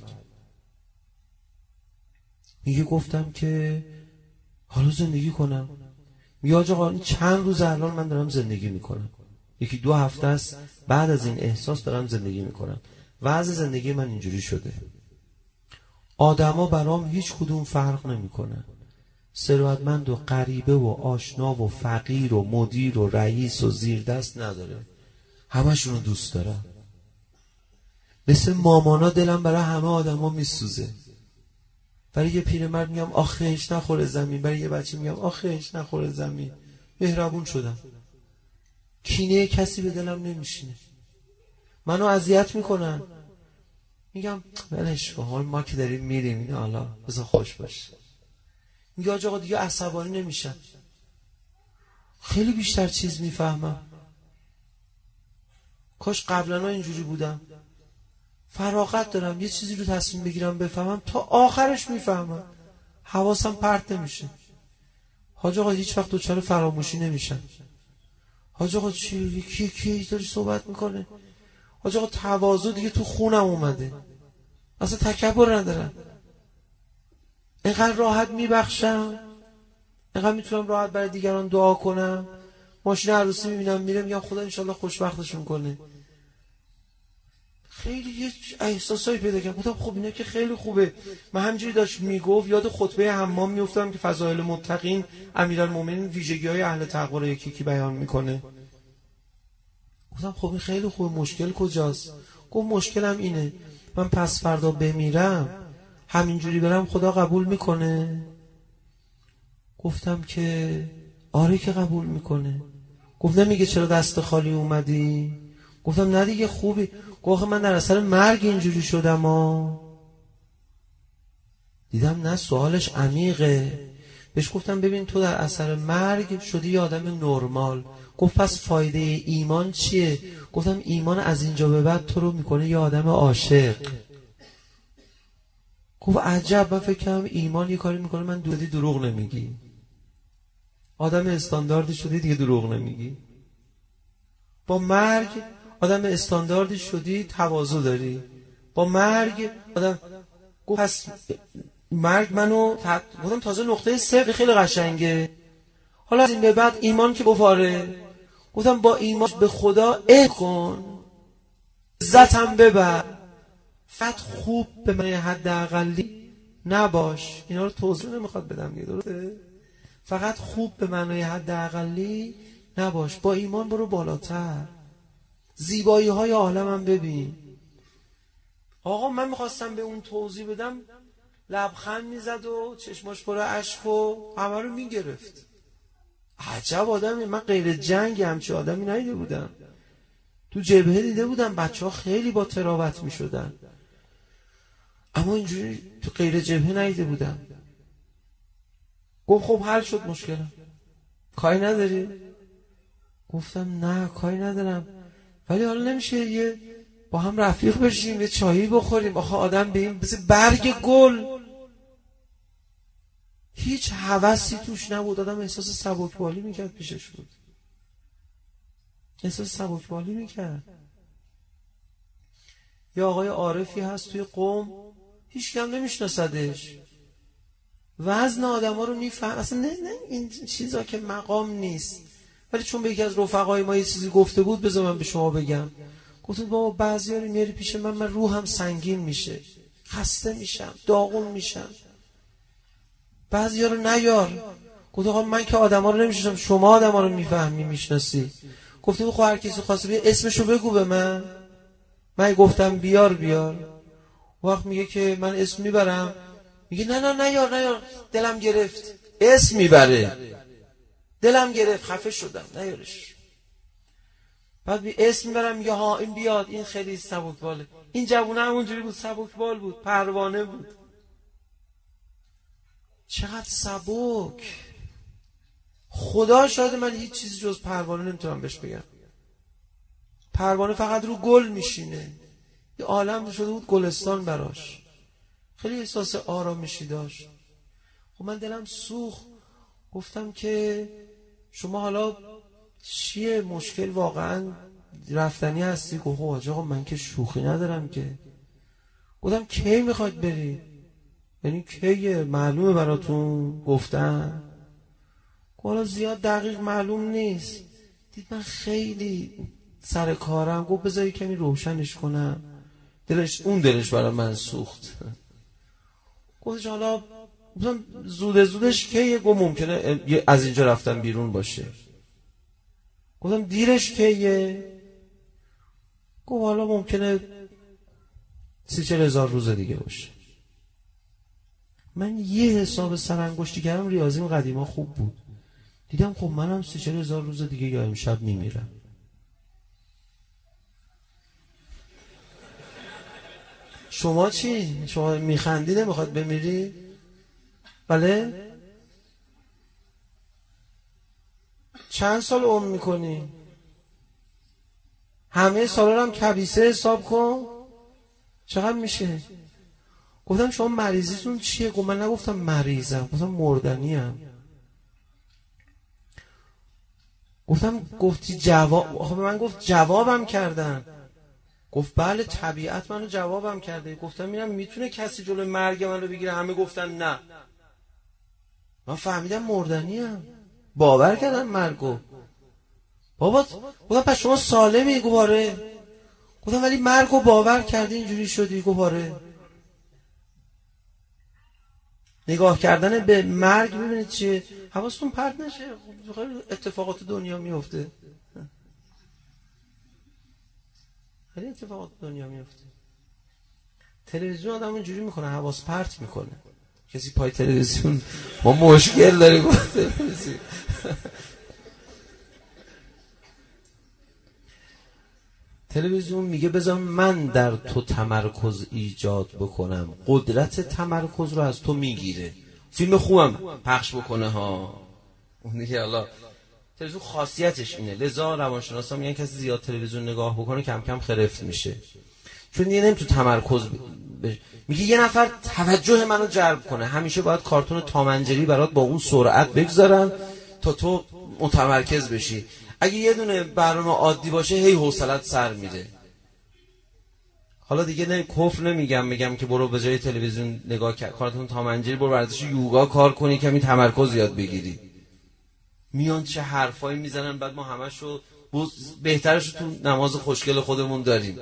میگه گفتم که حالا زندگی کنم. میگه آقا چند روز الان من دارم زندگی میکنم، 1-2 هفته است بعد از این احساس دارم زندگی میکنم. وضع زندگی من اینجوری شده، آدما برام هیچ کدوم فرق نمیکنه، ثروتمند و غریبه و آشنا و فقیر و مدیر و رئیس و زیردست نداره، همشونو دوست دارم. مثل مامانا دلم برای همه آدما میسوزه. برای یه پیرمرد میگم آخیش نخوره زمین، برای یه بچه میگم آخیش نخوره زمین. مهربون شدم، کینه کسی به دلم نمیشینه. منو اذیت میکنن، میگم ولش کن، حال ما که داریم میریم، اینا حالا بذار خوش باشه. میگه آقا دیگه عصبانی نمیشم، خیلی بیشتر چیز میفهمم. کاش قبلا اینجوری بودم، فراغت دارم، یه چیزی رو تصمیم بگیرم بفهمم تا آخرش میفهمم، حواسم پرت نمیشه. حاج آقا هیچ وقت دوچار فراموشی نمیشم. حاج آقا چی؟ کی داری صحبت میکنه؟ حاج آقا تواضع دیگه تو خونم اومده، اصلا تکبر ندارم، اینقدر راحت میبخشم، اینقدر میتونم راحت برای دیگران دعا کنم. ماشین عروسی میبینم میره میگم خدا انشالله خوشبختشون کنه. خیلی یه احساسایی پیدا کردم، گفتم خب اینا که خیلی خوبه. من همینجوری داشت میگفت یاد خطبه حمام میافتادم که فضائل متقین امیرالمومنین ویژگی‌های اهل تقوا رو یکی بیان میکنه. گفتم خب این خیلی خوبه، مشکل کجاست؟ گفت مشکلم اینه من پس فردا بمیرم همینجوری برم خدا قبول میکنه؟ گفتم که آره که قبول میکنه. گفت نمیگه چرا دست خالی اومدی؟ گفتم نه دیگه خوبی. گفت من در اثر مرگ اینجوری شدم دیدم نه سوالش عمیقه. بهش گفتم ببین تو در اثر مرگ شدی یه آدم نرمال. گفت پس فایده ایمان چیه؟ گفتم ایمان از اینجا به بعد تو رو میکنه یه آدم عاشق. گفت عجب، من فکر کنم ایمان یه کاری میکنه من دروغ نمیگی، آدم استانداردی شدی دیگه دروغ نمیگی. با مرگ آدم استانداردی شدی، تواضع داری. با مرگ آدم. گفت پس مرگ منو گفتم تازه نقطه صفر خیلی قشنگه. حالا از این به بعد ایمان که بفاره. گفتم با ایمان به خدا کن، عزتم ببر، فقط خوب به من حداقلی نباش. اینا رو توضیح نمیخواد بدم دیگه، درسته؟ فقط خوب به معنای حداقلی نباش، با ایمان برو بالاتر، زیبایی های عالمم ببین. آقا من میخواستم به اون توضیح بدم، لبخند میزد و چشماش پر اشک و همه رو میگرفت. عجب آدمی، من غیر جنگ همچی آدمی ندیده بودم. تو جبهه دیده بودم بچه ها خیلی با تراوت میشدن، اما اینجوری تو غیر جبهه ندیده بودم. گفت خب حل شد مشکلم، کاری نداری؟ گفتم نه کاری ندارم، ولی حالا نمیشه یه با هم رفیق بشیم، یه چایی بخوریم؟ آخه آدم به این مثل برگ گل هیچ هوسی توش نبود، آدم احساس سبکبالی میکرد پیشش بود، احساس سبکبالی میکرد. یا آقای عارفی هست توی قم، هیچ کم نمیشناسدش، وزن آدم ها رو میفهم، اصلا نه این چیزا که مقام نیست، ولی چون به یکی از رفقای ما یه چیزی گفته بود بذار من به شما بگم. گفتم بابا بعضی ها رو میاری پیش من روحم سنگین میشه، خسته میشم، داغون میشم، بعضی ها رو نیار. گفتم آقا من که آدم ها رو نمیشناسم، شما آدم ها رو میفهمی میشناسی. گفتم خب هر کسی خواسته بیا اسمشو بگو به من گفتم بیار. وقت میگه که من اسم میبرم، میگه نه نیار، دلم گرفت. اسم میبره، دلم گرفت، خفه شدم، نیارش. بعد اسم میبرم، میگه ها این بیاد، این خیلی سبکباله. این جوونه همونجوری بود، سبکبال بود، پروانه بود. چقدر سبک. خدا شاید من هیچ چیزی جز پروانه نمیتونم بهش بگم. پروانه فقط رو گل میشینه، یه عالم شده بود گلستان براش، خیلی احساس آرامشی داشت. خب من دلم سوخت، گفتم که شما حالا چیه مشکل، واقعا رفتنی هستی؟ گفت حاج آقا من که شوخی ندارم که. گفتم کی میخواید برید؟ یعنی کیه؟ معلومه براتون؟ گفتم حالا زیاد دقیق معلوم نیست. دید من خیلی سر کارم، گفت بذاری کمی روشنش کنم. دلش برای من سوخت. گفتش حالا زودش کیه؟ گفت ممکنه از اینجا رفتم بیرون باشه. گفتم دیرش کیه؟ گفت حالا ممکنه 30-40 هزار روز دیگه باشه. من یه حساب سرانگشتی کردم، ریاضیم قدیما خوب بود، دیدم خب منم 30-40 هزار روز دیگه یا امشب میمیرم. شما چی؟ شما میخندی نمیخواد بمیری؟ بله؟ چند سال عمر میکنی؟ همه سالا هم کبیسه حساب کن چقدر میشه. گفتم شما مریضیتون چیه؟ گفت من نگفتم مریضم، گفتم مردنیم. گفتی جواب؟ من گفت جوابم کردن. گفت بله طبیعت منو جوابم کرده. گفتم اینم میتونه کسی جلوی مرگ من رو بگیره؟ همه گفتن نه. من فهمیدم مردنیم، باور کردم مرگو. بابا گفتم پس شما سالمی؟ گفت آره. گفتم ولی مرگو باور کردی اینجوری شدی؟ گفت آره. نگاه کردن به مرگ ببینید چیه، حواستون پرت نشه، اتفاقات دنیا میفته، خیلی اتفاقات دنیا میفته. تلویزیون آدم اینجوری میکنه، حواس پرت میکنه. کسی پای تلویزیون ما مشکل داریم با تلویزیون. تلویزیون میگه بذار من در تو تمرکز ایجاد بکنم، قدرت تمرکز رو از تو میگیره. فیلم خوبم پخش بکنه ها، اون دیگه حالا تلویزیون خاصیتش اینه. لذا روانشناسا میگن کسی زیاد تلویزیون نگاه بکنه کم کم خرفت میشه، چون دیگه نمیتونه تمرکز میگه یه نفر توجه منو جلب کنه، همیشه باید کارتون تام اند جری برات با اون سرعت بگذارن تا تو متمرکز بشی. اگه یه دونه برنامه عادی باشه هی حوصله‌ات سر میره. حالا دیگه نه کفر نمیگم، میگم که برو به جای تلویزیون نگاه کارتون تام اند جری برو ورزش یوگا کار کنی، کمی تمرکز یاد بگیری. میان چه حرفایی میزنن، بعد ما همشو بهترش تو نماز خوشگل خودمون داریم.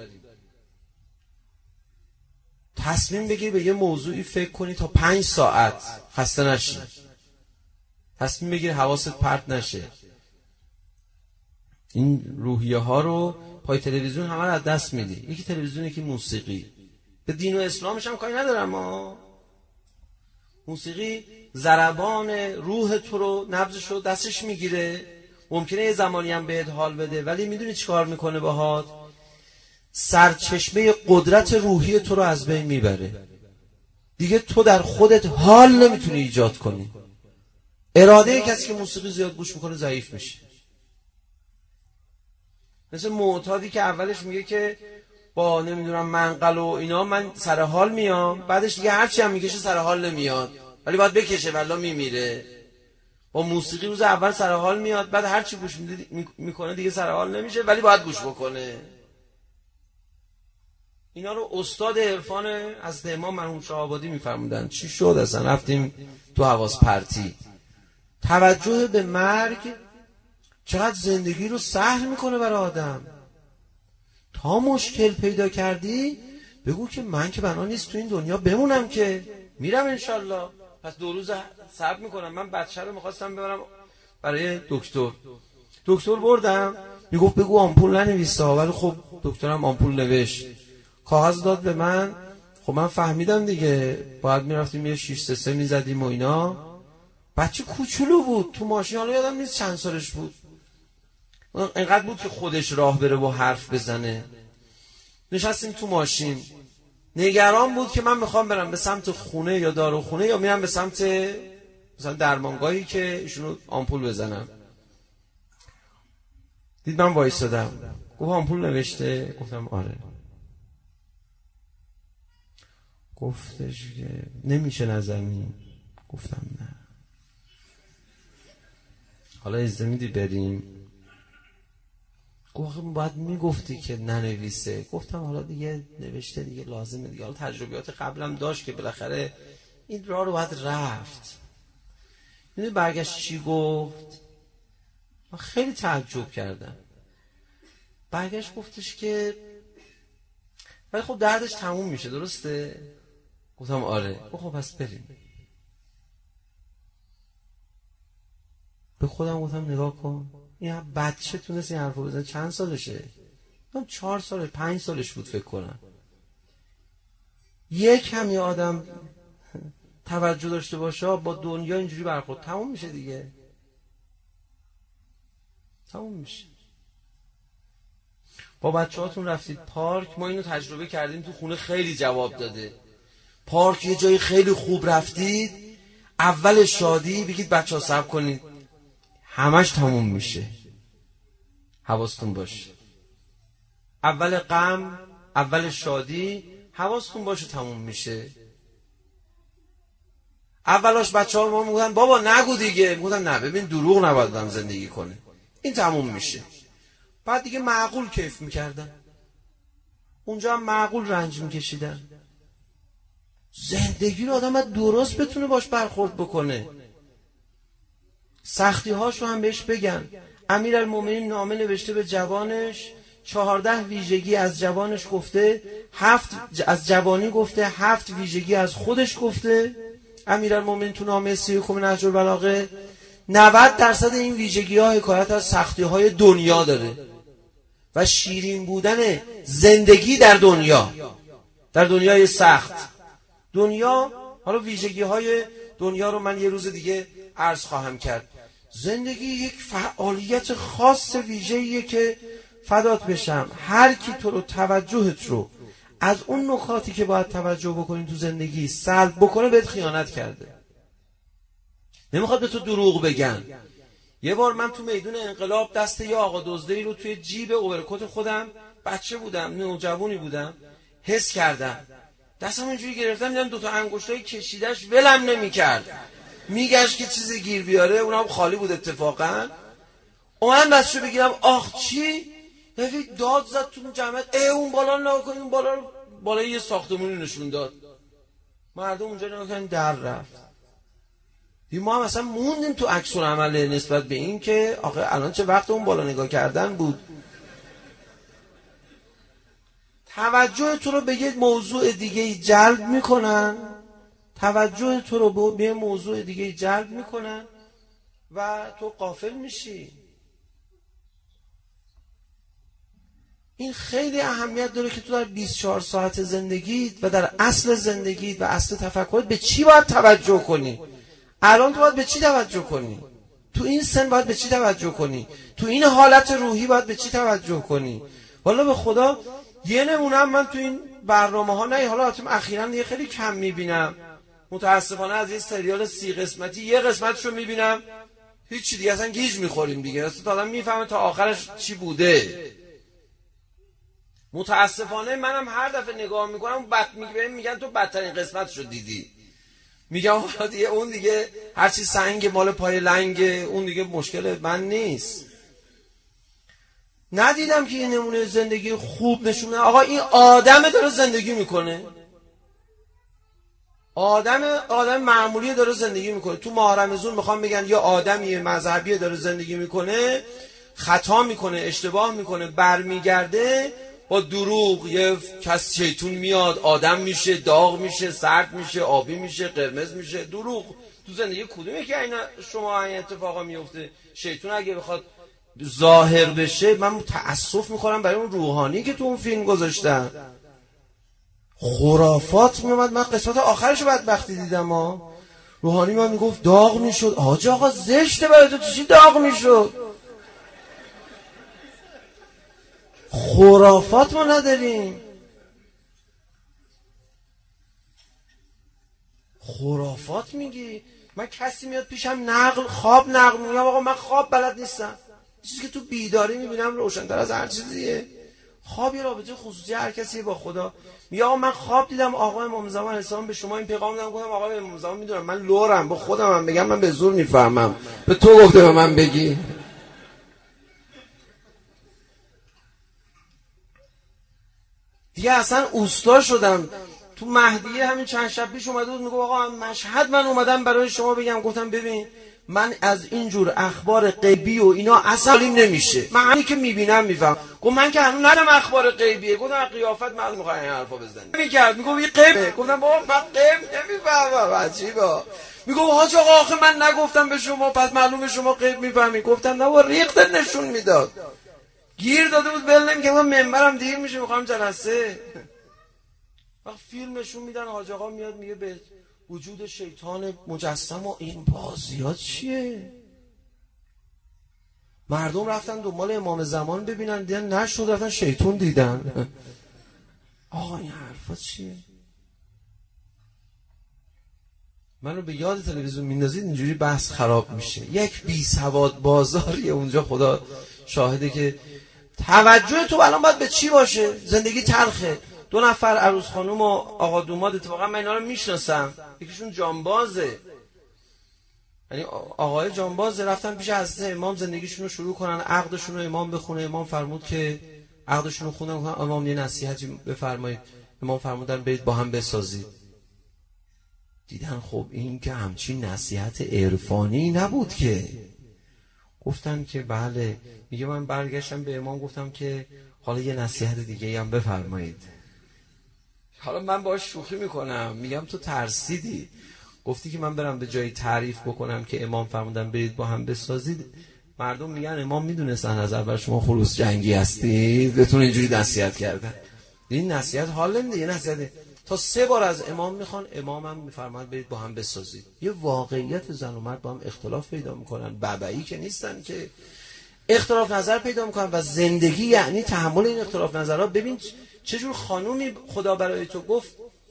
تصمیم بگیر به یه موضوعی فکر کنی تا 5 ساعت خسته نشی. تصمیم بگیر حواست پرت نشه. این روحیه ها رو پای تلویزیون همه رو از دست میدی. یکی تلویزیون، یکی موسیقی. به دین و اسلامش هم کاری ندارم، اما موسیقی ضربان روح تو رو، نبضش رو دستش میگیره. ممکنه یه زمانی هم بهت حال بده، ولی میدونی چی کار میکنه باهات؟ سرچشمه قدرت روحی تو رو از بین میبره. دیگه تو در خودت حال نمیتونی ایجاد کنی. اراده کسی که موسیقی زیاد گوش میکنه ضعیف میشه. مثل معتادی که اولش میگه که با نمیدونم منقل و اینا من سر حال میام، بعدش دیگه هرچی هم میکشه سر حال نمیاد، ولی باید بکشه والله میمیره. با موسیقی روز اول سر حال میاد، بعد هرچی گوش میکنه دیگه سر حال نمیشه، ولی باید گوش بکنه. اینا رو استاد عرفان از امام مرحوم شاه‌آبادی میفرمودن. چی شد اصلا رفتیم تو حواس پرتی. توجه به مرگ چقدر زندگی رو سهل میکنه برای آدم. تا مشکل پیدا کردی بگو که من که بنا نیست تو این دنیا بمونم، که میرم انشالله. پس 2 روز صبر میکنم. من بچه رو میخواستم ببرم برای دکتر بردم، میگفت بگو آمپول ننویسه، ولی خب دکترم آمپول نوشت، کاغذ داد به من. خب من فهمیدم دیگه، باید میرفتیم یه 6-3 میزدیم و اینا. بچه کوچولو بود تو ماشین، حالا یادم نیست چند سالش بود، اینقدر بود که خودش راه بره و حرف بزنه. نشستیم تو ماشین، نگران بود که من میخوام برم به سمت خونه یا داروخونه یا میرم به سمت مثلا درمانگاهی که ایشونو آمپول بزنم. دید من وایسادم، گفت آمپول نوشته؟ گفتم آره. گفتش که نمیشه نزنی؟ گفتم نه. حالا اجازه میدی بریم؟ گفت باید میگفتی که ننویسه. گفتم حالا دیگه نوشته دیگه لازمه دیگه، حالا تجربیات قبلم داشت که بالاخره این راه رو باید رفت. میدونی برگشت چی گفت؟ من خیلی تعجب کردم. برگشت گفتش که ولی خب دردش تموم میشه، درسته؟ گفتم آره. خب پس بریم. به خودم گفتم نگاه کن، این بچه تونست این حرفو بزنه. چند سالشه؟ 4 سال 5 سالش بود فکر کنم. یک کمی آدم توجه داشته باشه با دنیا اینجوری برخورد تموم میشه دیگه، تموم میشه. با بچه‌هاتون رفتید پارک، ما اینو تجربه کردیم تو خونه، خیلی جواب داده. پارک یه جایی خیلی خوب رفتید، اول شادی بگید بچه‌ها صبر کنید همش تموم میشه. حواستون باشه. اول غم، اول شادی، حواستون باشه تموم میشه. اولاش بچه‌ها ما میگن بابا نگو دیگه، میگن نه ببین دروغ نباید آدم زندگی کنه، این تموم میشه. بعد دیگه معقول کیف میکردن، اونجا هم معقول رنج میکشیدن. زندگی رو آدم باید درست بتونه باش برخورد بکنه. سختی هاشو هم بهش بگن. امیرالمومنین نامه نوشته به جوانش، 14 ویژگی از جوانش گفته، 7 از جوانی گفته، 7 ویژگی از خودش گفته. امیرالمومنین تو نامه 31 نهج البلاغه 90% این ویژگی ها حکایت از سختی های دنیا داره و شیرین بودن زندگی در دنیا، در دنیای سخت. دنیا، حالا ویژگی های دنیا رو من یه روز دیگه عرض خواهم کرد. زندگی یک فعالیت خاص ویژه‌ایه که فدات بشم هر کی تو رو توجهت رو از اون نکاتی که باید توجه بکنی تو زندگی سلب بکنه بهت خیانت کرده. نمیخواد به تو دروغ بگن. یه بار من تو میدون انقلاب دست یه آقا دزدی رو توی جیب اوورکوت خودم، بچه بودم نوجوانی بودم، حس کردم. دستم اینجوری گرفتم، دیدم 2 تا انگشتای کشیدهش ولم نمی‌کرد. میگشت که چیزی گیر بیاره، اونم خالی بود اتفاقا. اومدم دستشو بگیرم، آخ چی؟ یعنی داد زد تو جمعیت، اون بالا نگاه کن، اون بالا رو بالای یه ساختمونی نشون داد. مردم اونجا نگاه کردن، در رفت. ما هم مثلا موندیم تو عکس العمل نسبت به این که آخه الان چه وقت اون بالا نگاه کردن بود. توجه تو رو به یک موضوع دیگه جلب میکنن، توجه تو رو به یه موضوع دیگه جلب میکنن و تو غافل میشی. این خیلی اهمیت داره که تو در 24 ساعت زندگیت و در اصل زندگیت و اصل تفکرت به چی باید توجه کنی. الان تو باید به چی توجه کنی؟ تو این سن باید به چی توجه کنی؟ تو این حالت روحی باید به چی توجه کنی؟ والا به خدا یه نمونه من تو این برنامه ها نه حالا اخیراً یه خیلی کم میبینم، متاسفانه از این سریال 30 قسمتی یه قسمتشو میبینم هیچ دیگه اصلا گیج میخوریم دیگه، اصلا آدم میفهمه تا آخرش چی بوده. متاسفانه منم هر دفعه نگاه میکنم میگن تو بدترین قسمتشو دیدی. میگم دیگه اون دیگه هرچی سنگ مال پای لنگ اون دیگه مشکل من نیست. ندیدم که این نمونه زندگی خوب نشونه. آقا این آدم داره زندگی میکنه، آدم معمولی داره زندگی میکنه. تو ماه رمضان میخوام بگن یا آدمی مذهبی داره زندگی میکنه، خطا میکنه، اشتباه میکنه، برمیگرده با دروغ. یه کس شیطون میاد آدم میشه، داغ میشه، سرد میشه، آبی میشه، قرمز میشه. دروغ تو زندگی کدومه که اینا شما این اتفاقا میفته؟ شیطون اگه بخواد ظاهر بشه من تأسف میخورم برای اون روحانی که تو اون فیلم گذاشتن. خرافات میومد. من قسمت آخرشو بدبختی دیدم روحانی من میگفت داغ میشد. آقا زشته برای تو چی داغ میشد؟ خرافات ما نداریم. خرافات میگی. من کسی میاد پیشم خواب نقل میگم آقا من خواب بلد نیستم. چیزی که تو بیداری میبینم روشن‌تر از هر چیزیه. خواب یه رابطه خصوصی هر کسی با خدا. میگه آقا من خواب دیدم آقا امام زمان علیه السلام به شما این پیغام دادم. گفتم آقا امام زمان میدونم من لورم، با خودم هم بگم من به زور میفهمم، به تو گفته به من بگی. دیگه اصلا اوستا شدم. تو مهدیه همین چند شب پیش اومده بود میگه آقا مشهد من اومدم برای شما بگم. گفتم ببین من از اینجور اخبار غیبی و اینا اصلیم نمیشه، من همین که میبینم میفهم. گفت من که هنوز ندم اخبار غیبیه. گفتم قیافت من میخوام این حرفا بزنی. میگه میگه این غیبه. گفتم بابا من غیب نمیفهمم. عجیبا. میگه حاج آقا آخه من نگفتم به شما پس معلومه شما غیب میفهمی. گفتم نه بابا ریخت نشون میداد، گیر داده بود ول نمی‌کرد. من منبرم دیر میشه میخوام جلسه. وقت فیلم نشون میدن حاج آقا میاد میگه به وجود شیطان مجسم و این بازیات چیه؟ مردم رفتن دنبال امام زمان ببینن دیدن نشد، رفتن شیطان دیدن. آقا این حرفا چیه؟ منو به یاد تلویزیون میندازید اینجوری بحث خراب میشه. یک بی سواد بازاریه اونجا، خدا شاهده که توجه تو الان باید به چی باشه؟ زندگی تلخه. 2 نفر عروس خانوم و آقا دوماد، اتفاقا من اینا رو میشناسم، یکیشون جانبازه، یعنی آقای جانبازه، رفتن پیش حضرت امام زندگیشون رو شروع کنن، عقدشون رو امام بخونه. امام فرمود که عقدشون رو خوندن. امام یه نصیحتی بفرمایید. امام فرمودن برید با هم بسازید. دیدن خب این که همچین نصیحت عرفانی نبود که. گفتن که بله. میگه من برگشتم به امام گفتم که حالا یه نصیحت دیگه هم بفرمایید. حالا من باهاش شوخی میکنم، میگم تو ترسیدی، گفتی که من برم به جایی تعریف بکنم که امام فرمودن برید با هم بسازید. مردم میگن امام میدونستن از اول شما خلوص جنگی هستید، بهتون اینجوری نصیحت کردن. این نصیحت حال نمیده. یه نصیحت تا 3 بار از امام میخوان، امام هم میفرماید برید با هم بسازید. یه واقعیت زن و مرد با هم اختلاف پیدا میکنن، ببعی که نیستن که اختلاف نظر پیدا میکنن و زندگی یعنی تحمل این اختلاف نظرها. ببین چجور خانومی خدا برای تو گفت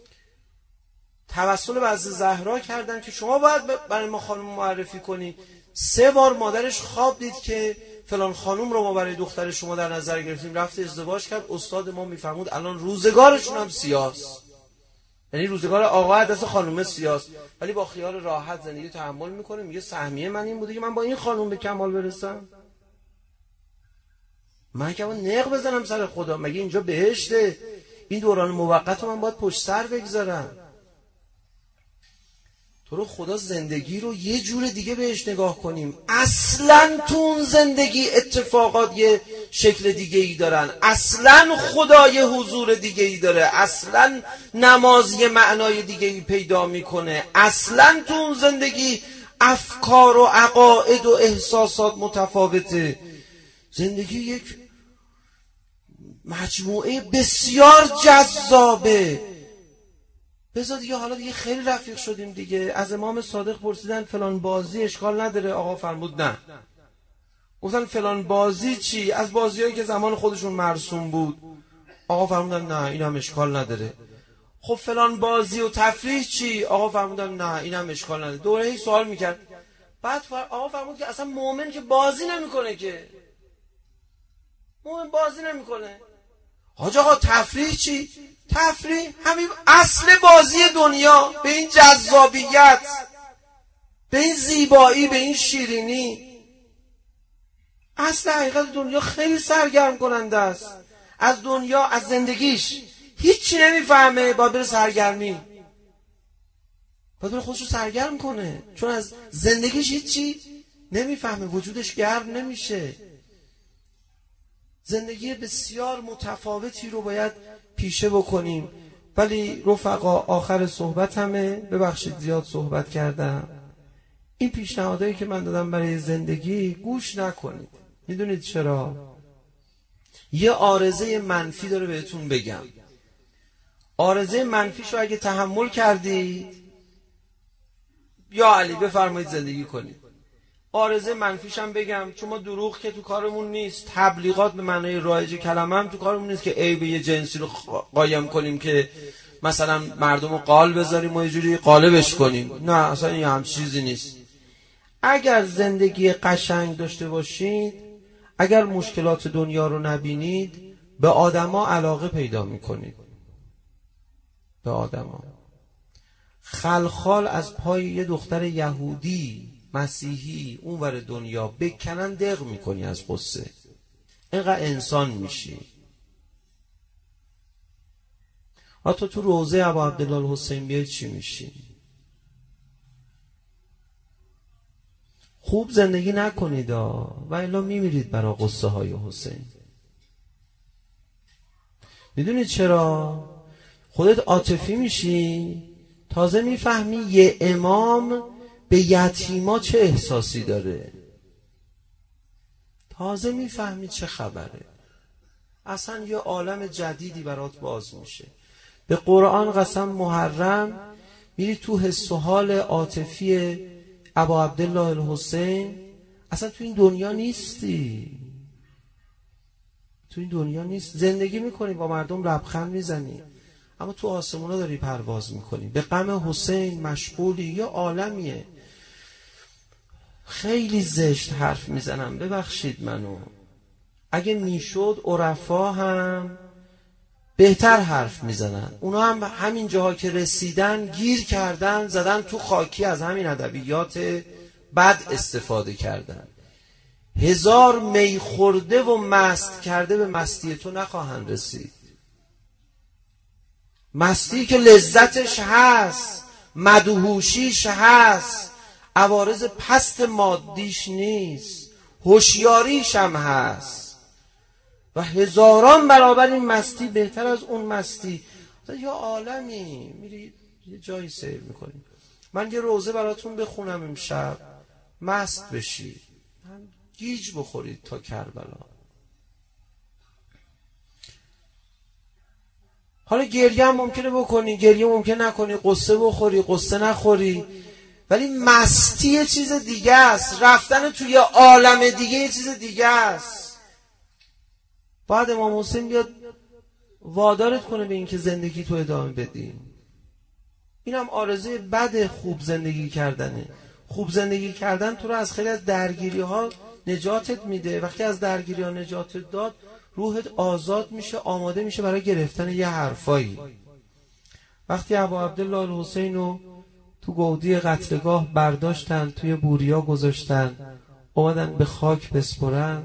توسل به حضرت زهرا کردن که شما باید برای ما خانوم معرفی کنی. 3 بار مادرش خواب دید که فلان خانوم رو ما برای دختر شما در نظر گرفتیم، رفت ازدواج کرد. استاد ما میفرمود الان روزگارشون هم سیاست، یعنی روزگار آقا دست خانومه سیاست، ولی با خیال راحت زندگی تحمل میکنه. میگه سهمیه من این بوده که من با این خانوم به کمال برسم. من که نق بزنم سر خدا، مگه اینجا بهشته؟ این دوران موقت رو من باید پشت سر بگذارم. تو رو خدا زندگی رو یه جور دیگه بهش نگاه کنیم. اصلا تو اون زندگی اتفاقات یه شکل دیگه ای دارن، اصلا خدا یه حضور دیگه ای داره، اصلا نماز یه معنای دیگه ای پیدا میکنه، اصلا تو اون زندگی افکار و عقاید و احساسات متفاوته. زندگی یک مجموعه بسیار جذابه. بذار دیگه، حالا دیگه خیلی رفیق شدیم دیگه. از امام صادق پرسیدن فلان بازی اشکال نداره؟ آقا فرمود نه. گفتن فلان بازی چی؟ از بازیایی که زمان خودشون مرسوم بود. آقا فرمودن نه اینم اشکال نداره. خب فلان بازی و تفریح چی؟ آقا فرمودن نه اینم اشکال نداره. دوره هی سوال میکرد. بعد آقا فرمود که اصلا مؤمن که بازی نمیکنه، که مؤمن بازی نمیکنه. حاج آقا تفریح چی؟ تفریح همین اصل بازی دنیا، به این جذابیت، به این زیبایی، به این شیرینی. اصل حقیقت دنیا خیلی سرگرم کننده است. از دنیا، از زندگیش هیچی نمیفهمه، باید بره سرگرمی، باید بره خودشو سرگرم کنه، چون از زندگیش هیچی نمیفهمه، وجودش گرم نمیشه. زندگی بسیار متفاوتی رو باید پیشه بکنیم. ولی رفقا آخر صحبت همه، ببخشید زیاد صحبت کردم، این پیشنهادایی که من دادم برای زندگی گوش نکنید. میدونید چرا؟ یه عارضه منفی داره بهتون بگم. عارضه منفیشو اگه تحمل کردید، یا علی بفرمایید زندگی کنید. عارضه منفیش هم بگم، چون ما دروغ که تو کارمون نیست، تبلیغات به معنای رایج کلمه هم تو کارمون نیست که عیب یه جنسی رو قایم کنیم که مثلا مردم رو قال بذاریم و یه جوری قالبش کنیم. نه، اصلا این هم چیزی نیست. اگر زندگی قشنگ داشته باشید، اگر مشکلات دنیا رو نبینید، به آدما علاقه پیدا میکنید. به آدما. خلخال از پای یه دختر یهودی مسیحی اونور دنیا بکنن دق میکنی از قصه، اینقدر انسان میشی. حتی تو روضه ابا عبدالله الحسین بیای چی میشی؟ خوب زندگی نکنید و الا میمیرید برای قصه های حسین. میدونید چرا؟ خودت عاطفی میشی، تازه میفهمی یه امام به یتیما چه احساسی داره، تازه میفهمی چه خبره. اصلا یه عالم جدیدی برات باز میشه. به قرآن قسم محرم میری تو حس و حال عاطفی ابا عبدالله الحسین، اصلا تو این دنیا نیستی، تو این دنیا نیست. زندگی میکنی، با مردم لبخند میزنی، اما تو آسمونا داری پرواز میکنی، به غم حسین مشغولی. یا عالمیه. خیلی زشت حرف میزنم، ببخشید منو. اگه میشد عرفا هم بهتر حرف میزنن. اونا هم همین جاها که رسیدن گیر کردن، زدن تو خاکی، از همین ادبیات بد استفاده کردن. 1000 می خورده و مست کرده به مستی تو نخواهند رسید. مستی که لذتش هست، مدهوشیش هست، عوارض پست مادیش نیست، هوشیاریش هم هست و هزاران برابر این مستی بهتر از اون مستی. یا عالمی میری یه جایی سیر میکنی. من یه روزه براتون بخونم امشب، مست بشی، گیج بخورید تا کربلا. حالا گریه هم ممکنه بکنی، گریه ممکنه نکنی، قصه بخوری، قصه نخوری، ولی مستی یه چیز دیگه است. رفتن توی عالم دیگه یه چیز دیگه است. بعد امام حسین بیاد وادارت کنه به این که زندگی تو ادامه بدی. اینم آرزوی بد خوب زندگی کردنه. خوب زندگی کردن تو رو از خیلی از درگیری ها نجاتت میده. وقتی از درگیری ها نجاتت داد، روحت آزاد میشه، آماده میشه برای گرفتن یه حرفایی. وقتی ابا عبدالله الحسین رو تو گودی قتلگاه برداشتن، توی بوریا گذاشتن، اومدن به خاک بسپرن،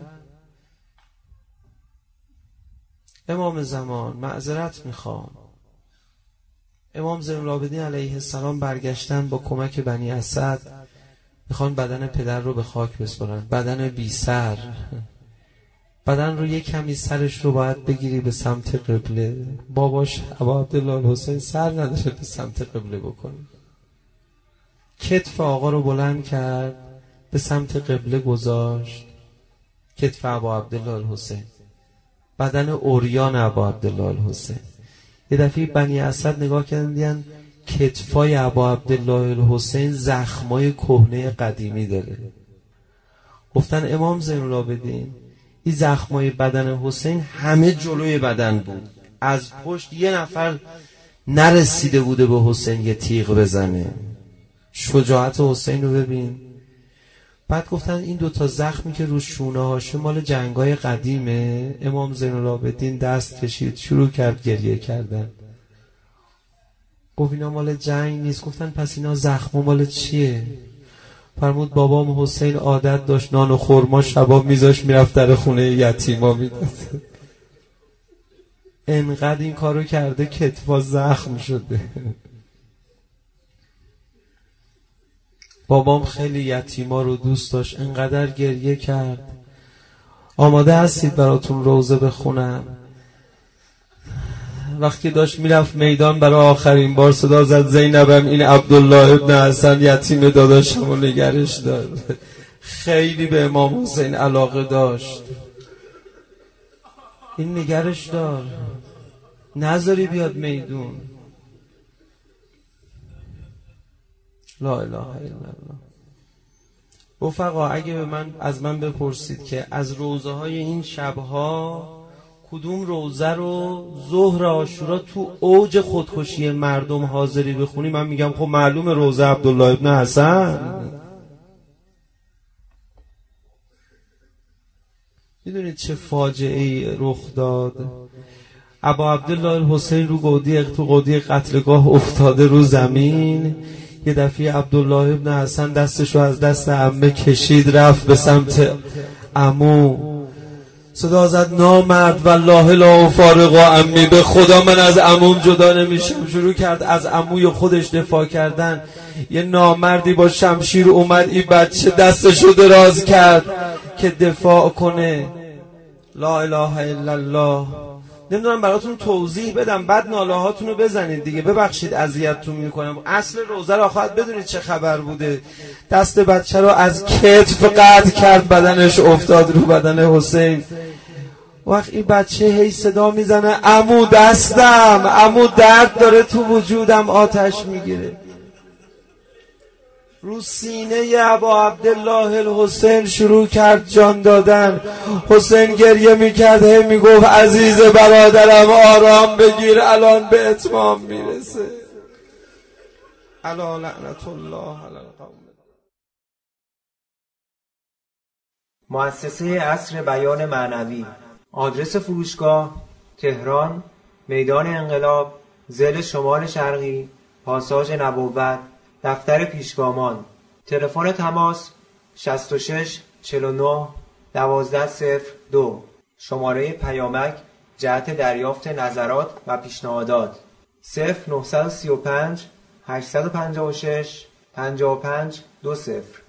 امام زمان معذرت میخوام، امام زین العابدین علیه السلام برگشتن با کمک بنی اسد، میخوان بدن پدر رو به خاک بسپارن. بدن بی سر، بدن رو یک کمی سرش رو باید بگیری به سمت قبله. باباش ابا عبدالله الحسین سر نداره به سمت قبله بکنه. کتف آقا رو بلند کرد به سمت قبله گذاشت، کتف ابا عبدالله الحسین، بدن عریان ابا عبدالله الحسین. یه دفعه بنی اسد نگاه کردن دیدن کتفای ابا عبدالله الحسین زخمای کهنه قدیمی داره. گفتن امام زین العابدین این زخمای بدن حسین همه جلوی بدن بود، از پشت یه نفر نرسیده بوده به حسین یه تیغ بزنه. شجاعت حسین رو ببین. بعد گفتن این دوتا زخمی که رو شونه هاشه مال جنگای قدیمه. امام زین العابدین دست کشید شروع کرد گریه کردن. گفت اینا مال جنگ نیست. گفتن پس اینا زخم مال چیه؟ فرمود بابام حسین عادت داشت نان و خرما شبا میذاش میرفت در خونه یتیما میداد. انقدر این کارو کرده کتفا زخم شده. بابام خیلی یتیما رو دوست داشت، انقدر گریه کرد. آماده هستید براتون روزه بخونم؟ وقتی داشت میرفت میدان برای آخرین بار صدا زد زینبم این عبدالله ابن حسن یتیم داداشم و نگرش دار. خیلی به امام حسین علاقه داشت. این نگرش دار، نذاری بیاد میدون. لا اله الا الله. رفقا اگه از من بپرسید که از روزه های این شبها کدوم روزه رو ظهر عاشورا تو اوج خودکشی مردم حاضری بخونی، من میگم خب معلومه روزه عبدالله ابن حسن. میدونید چه فاجعه‌ای رخ داد؟ ابا عبدالله الحسین رو گودی قتلگاه افتاده رو زمین. یه دفعه عبدالله ابن حسن دستشو از دست عمه کشید رفت به سمت عمو. صدا زد نامرد والله لا افارق عمی، به خدا من از عموم جدا نمیشم. شروع کرد از عموی خودش دفاع کردن. یه نامردی با شمشیر اومد این بچه دستشو دراز کرد که دفاع کنه. لا اله الا الله. نمیدونم براتون توضیح بدم بعد ناله هاتونو بزنید دیگه، ببخشید اذیتتون میکنم. اصل روزه رو خواهد بدونید چه خبر بوده. دست بچه رو از کتف قطع کرد، بدنش افتاد رو بدن حسین. وقت این بچه هی صدا میزنه عمو دستم، عمو درد داره تو وجودم، آتش میگیره. رو سینه ابا عبدالله الحسین شروع کرد جان دادن. حسین گریه میکرد هی میگفت عزیز برادرم آرام بگیر الان به اتمام میرسه. الا لعنت الله علی القوم. مؤسسه عصر بیان معنوی. آدرس فروشگاه تهران، میدان انقلاب، ضلع شمال شرقی، پاساژ نبوت، دفتر پیشگامان. تلفن تماس 66 49 1202. شماره پیامک جهت دریافت نظرات و پیشنهادات 0935 856 55 20.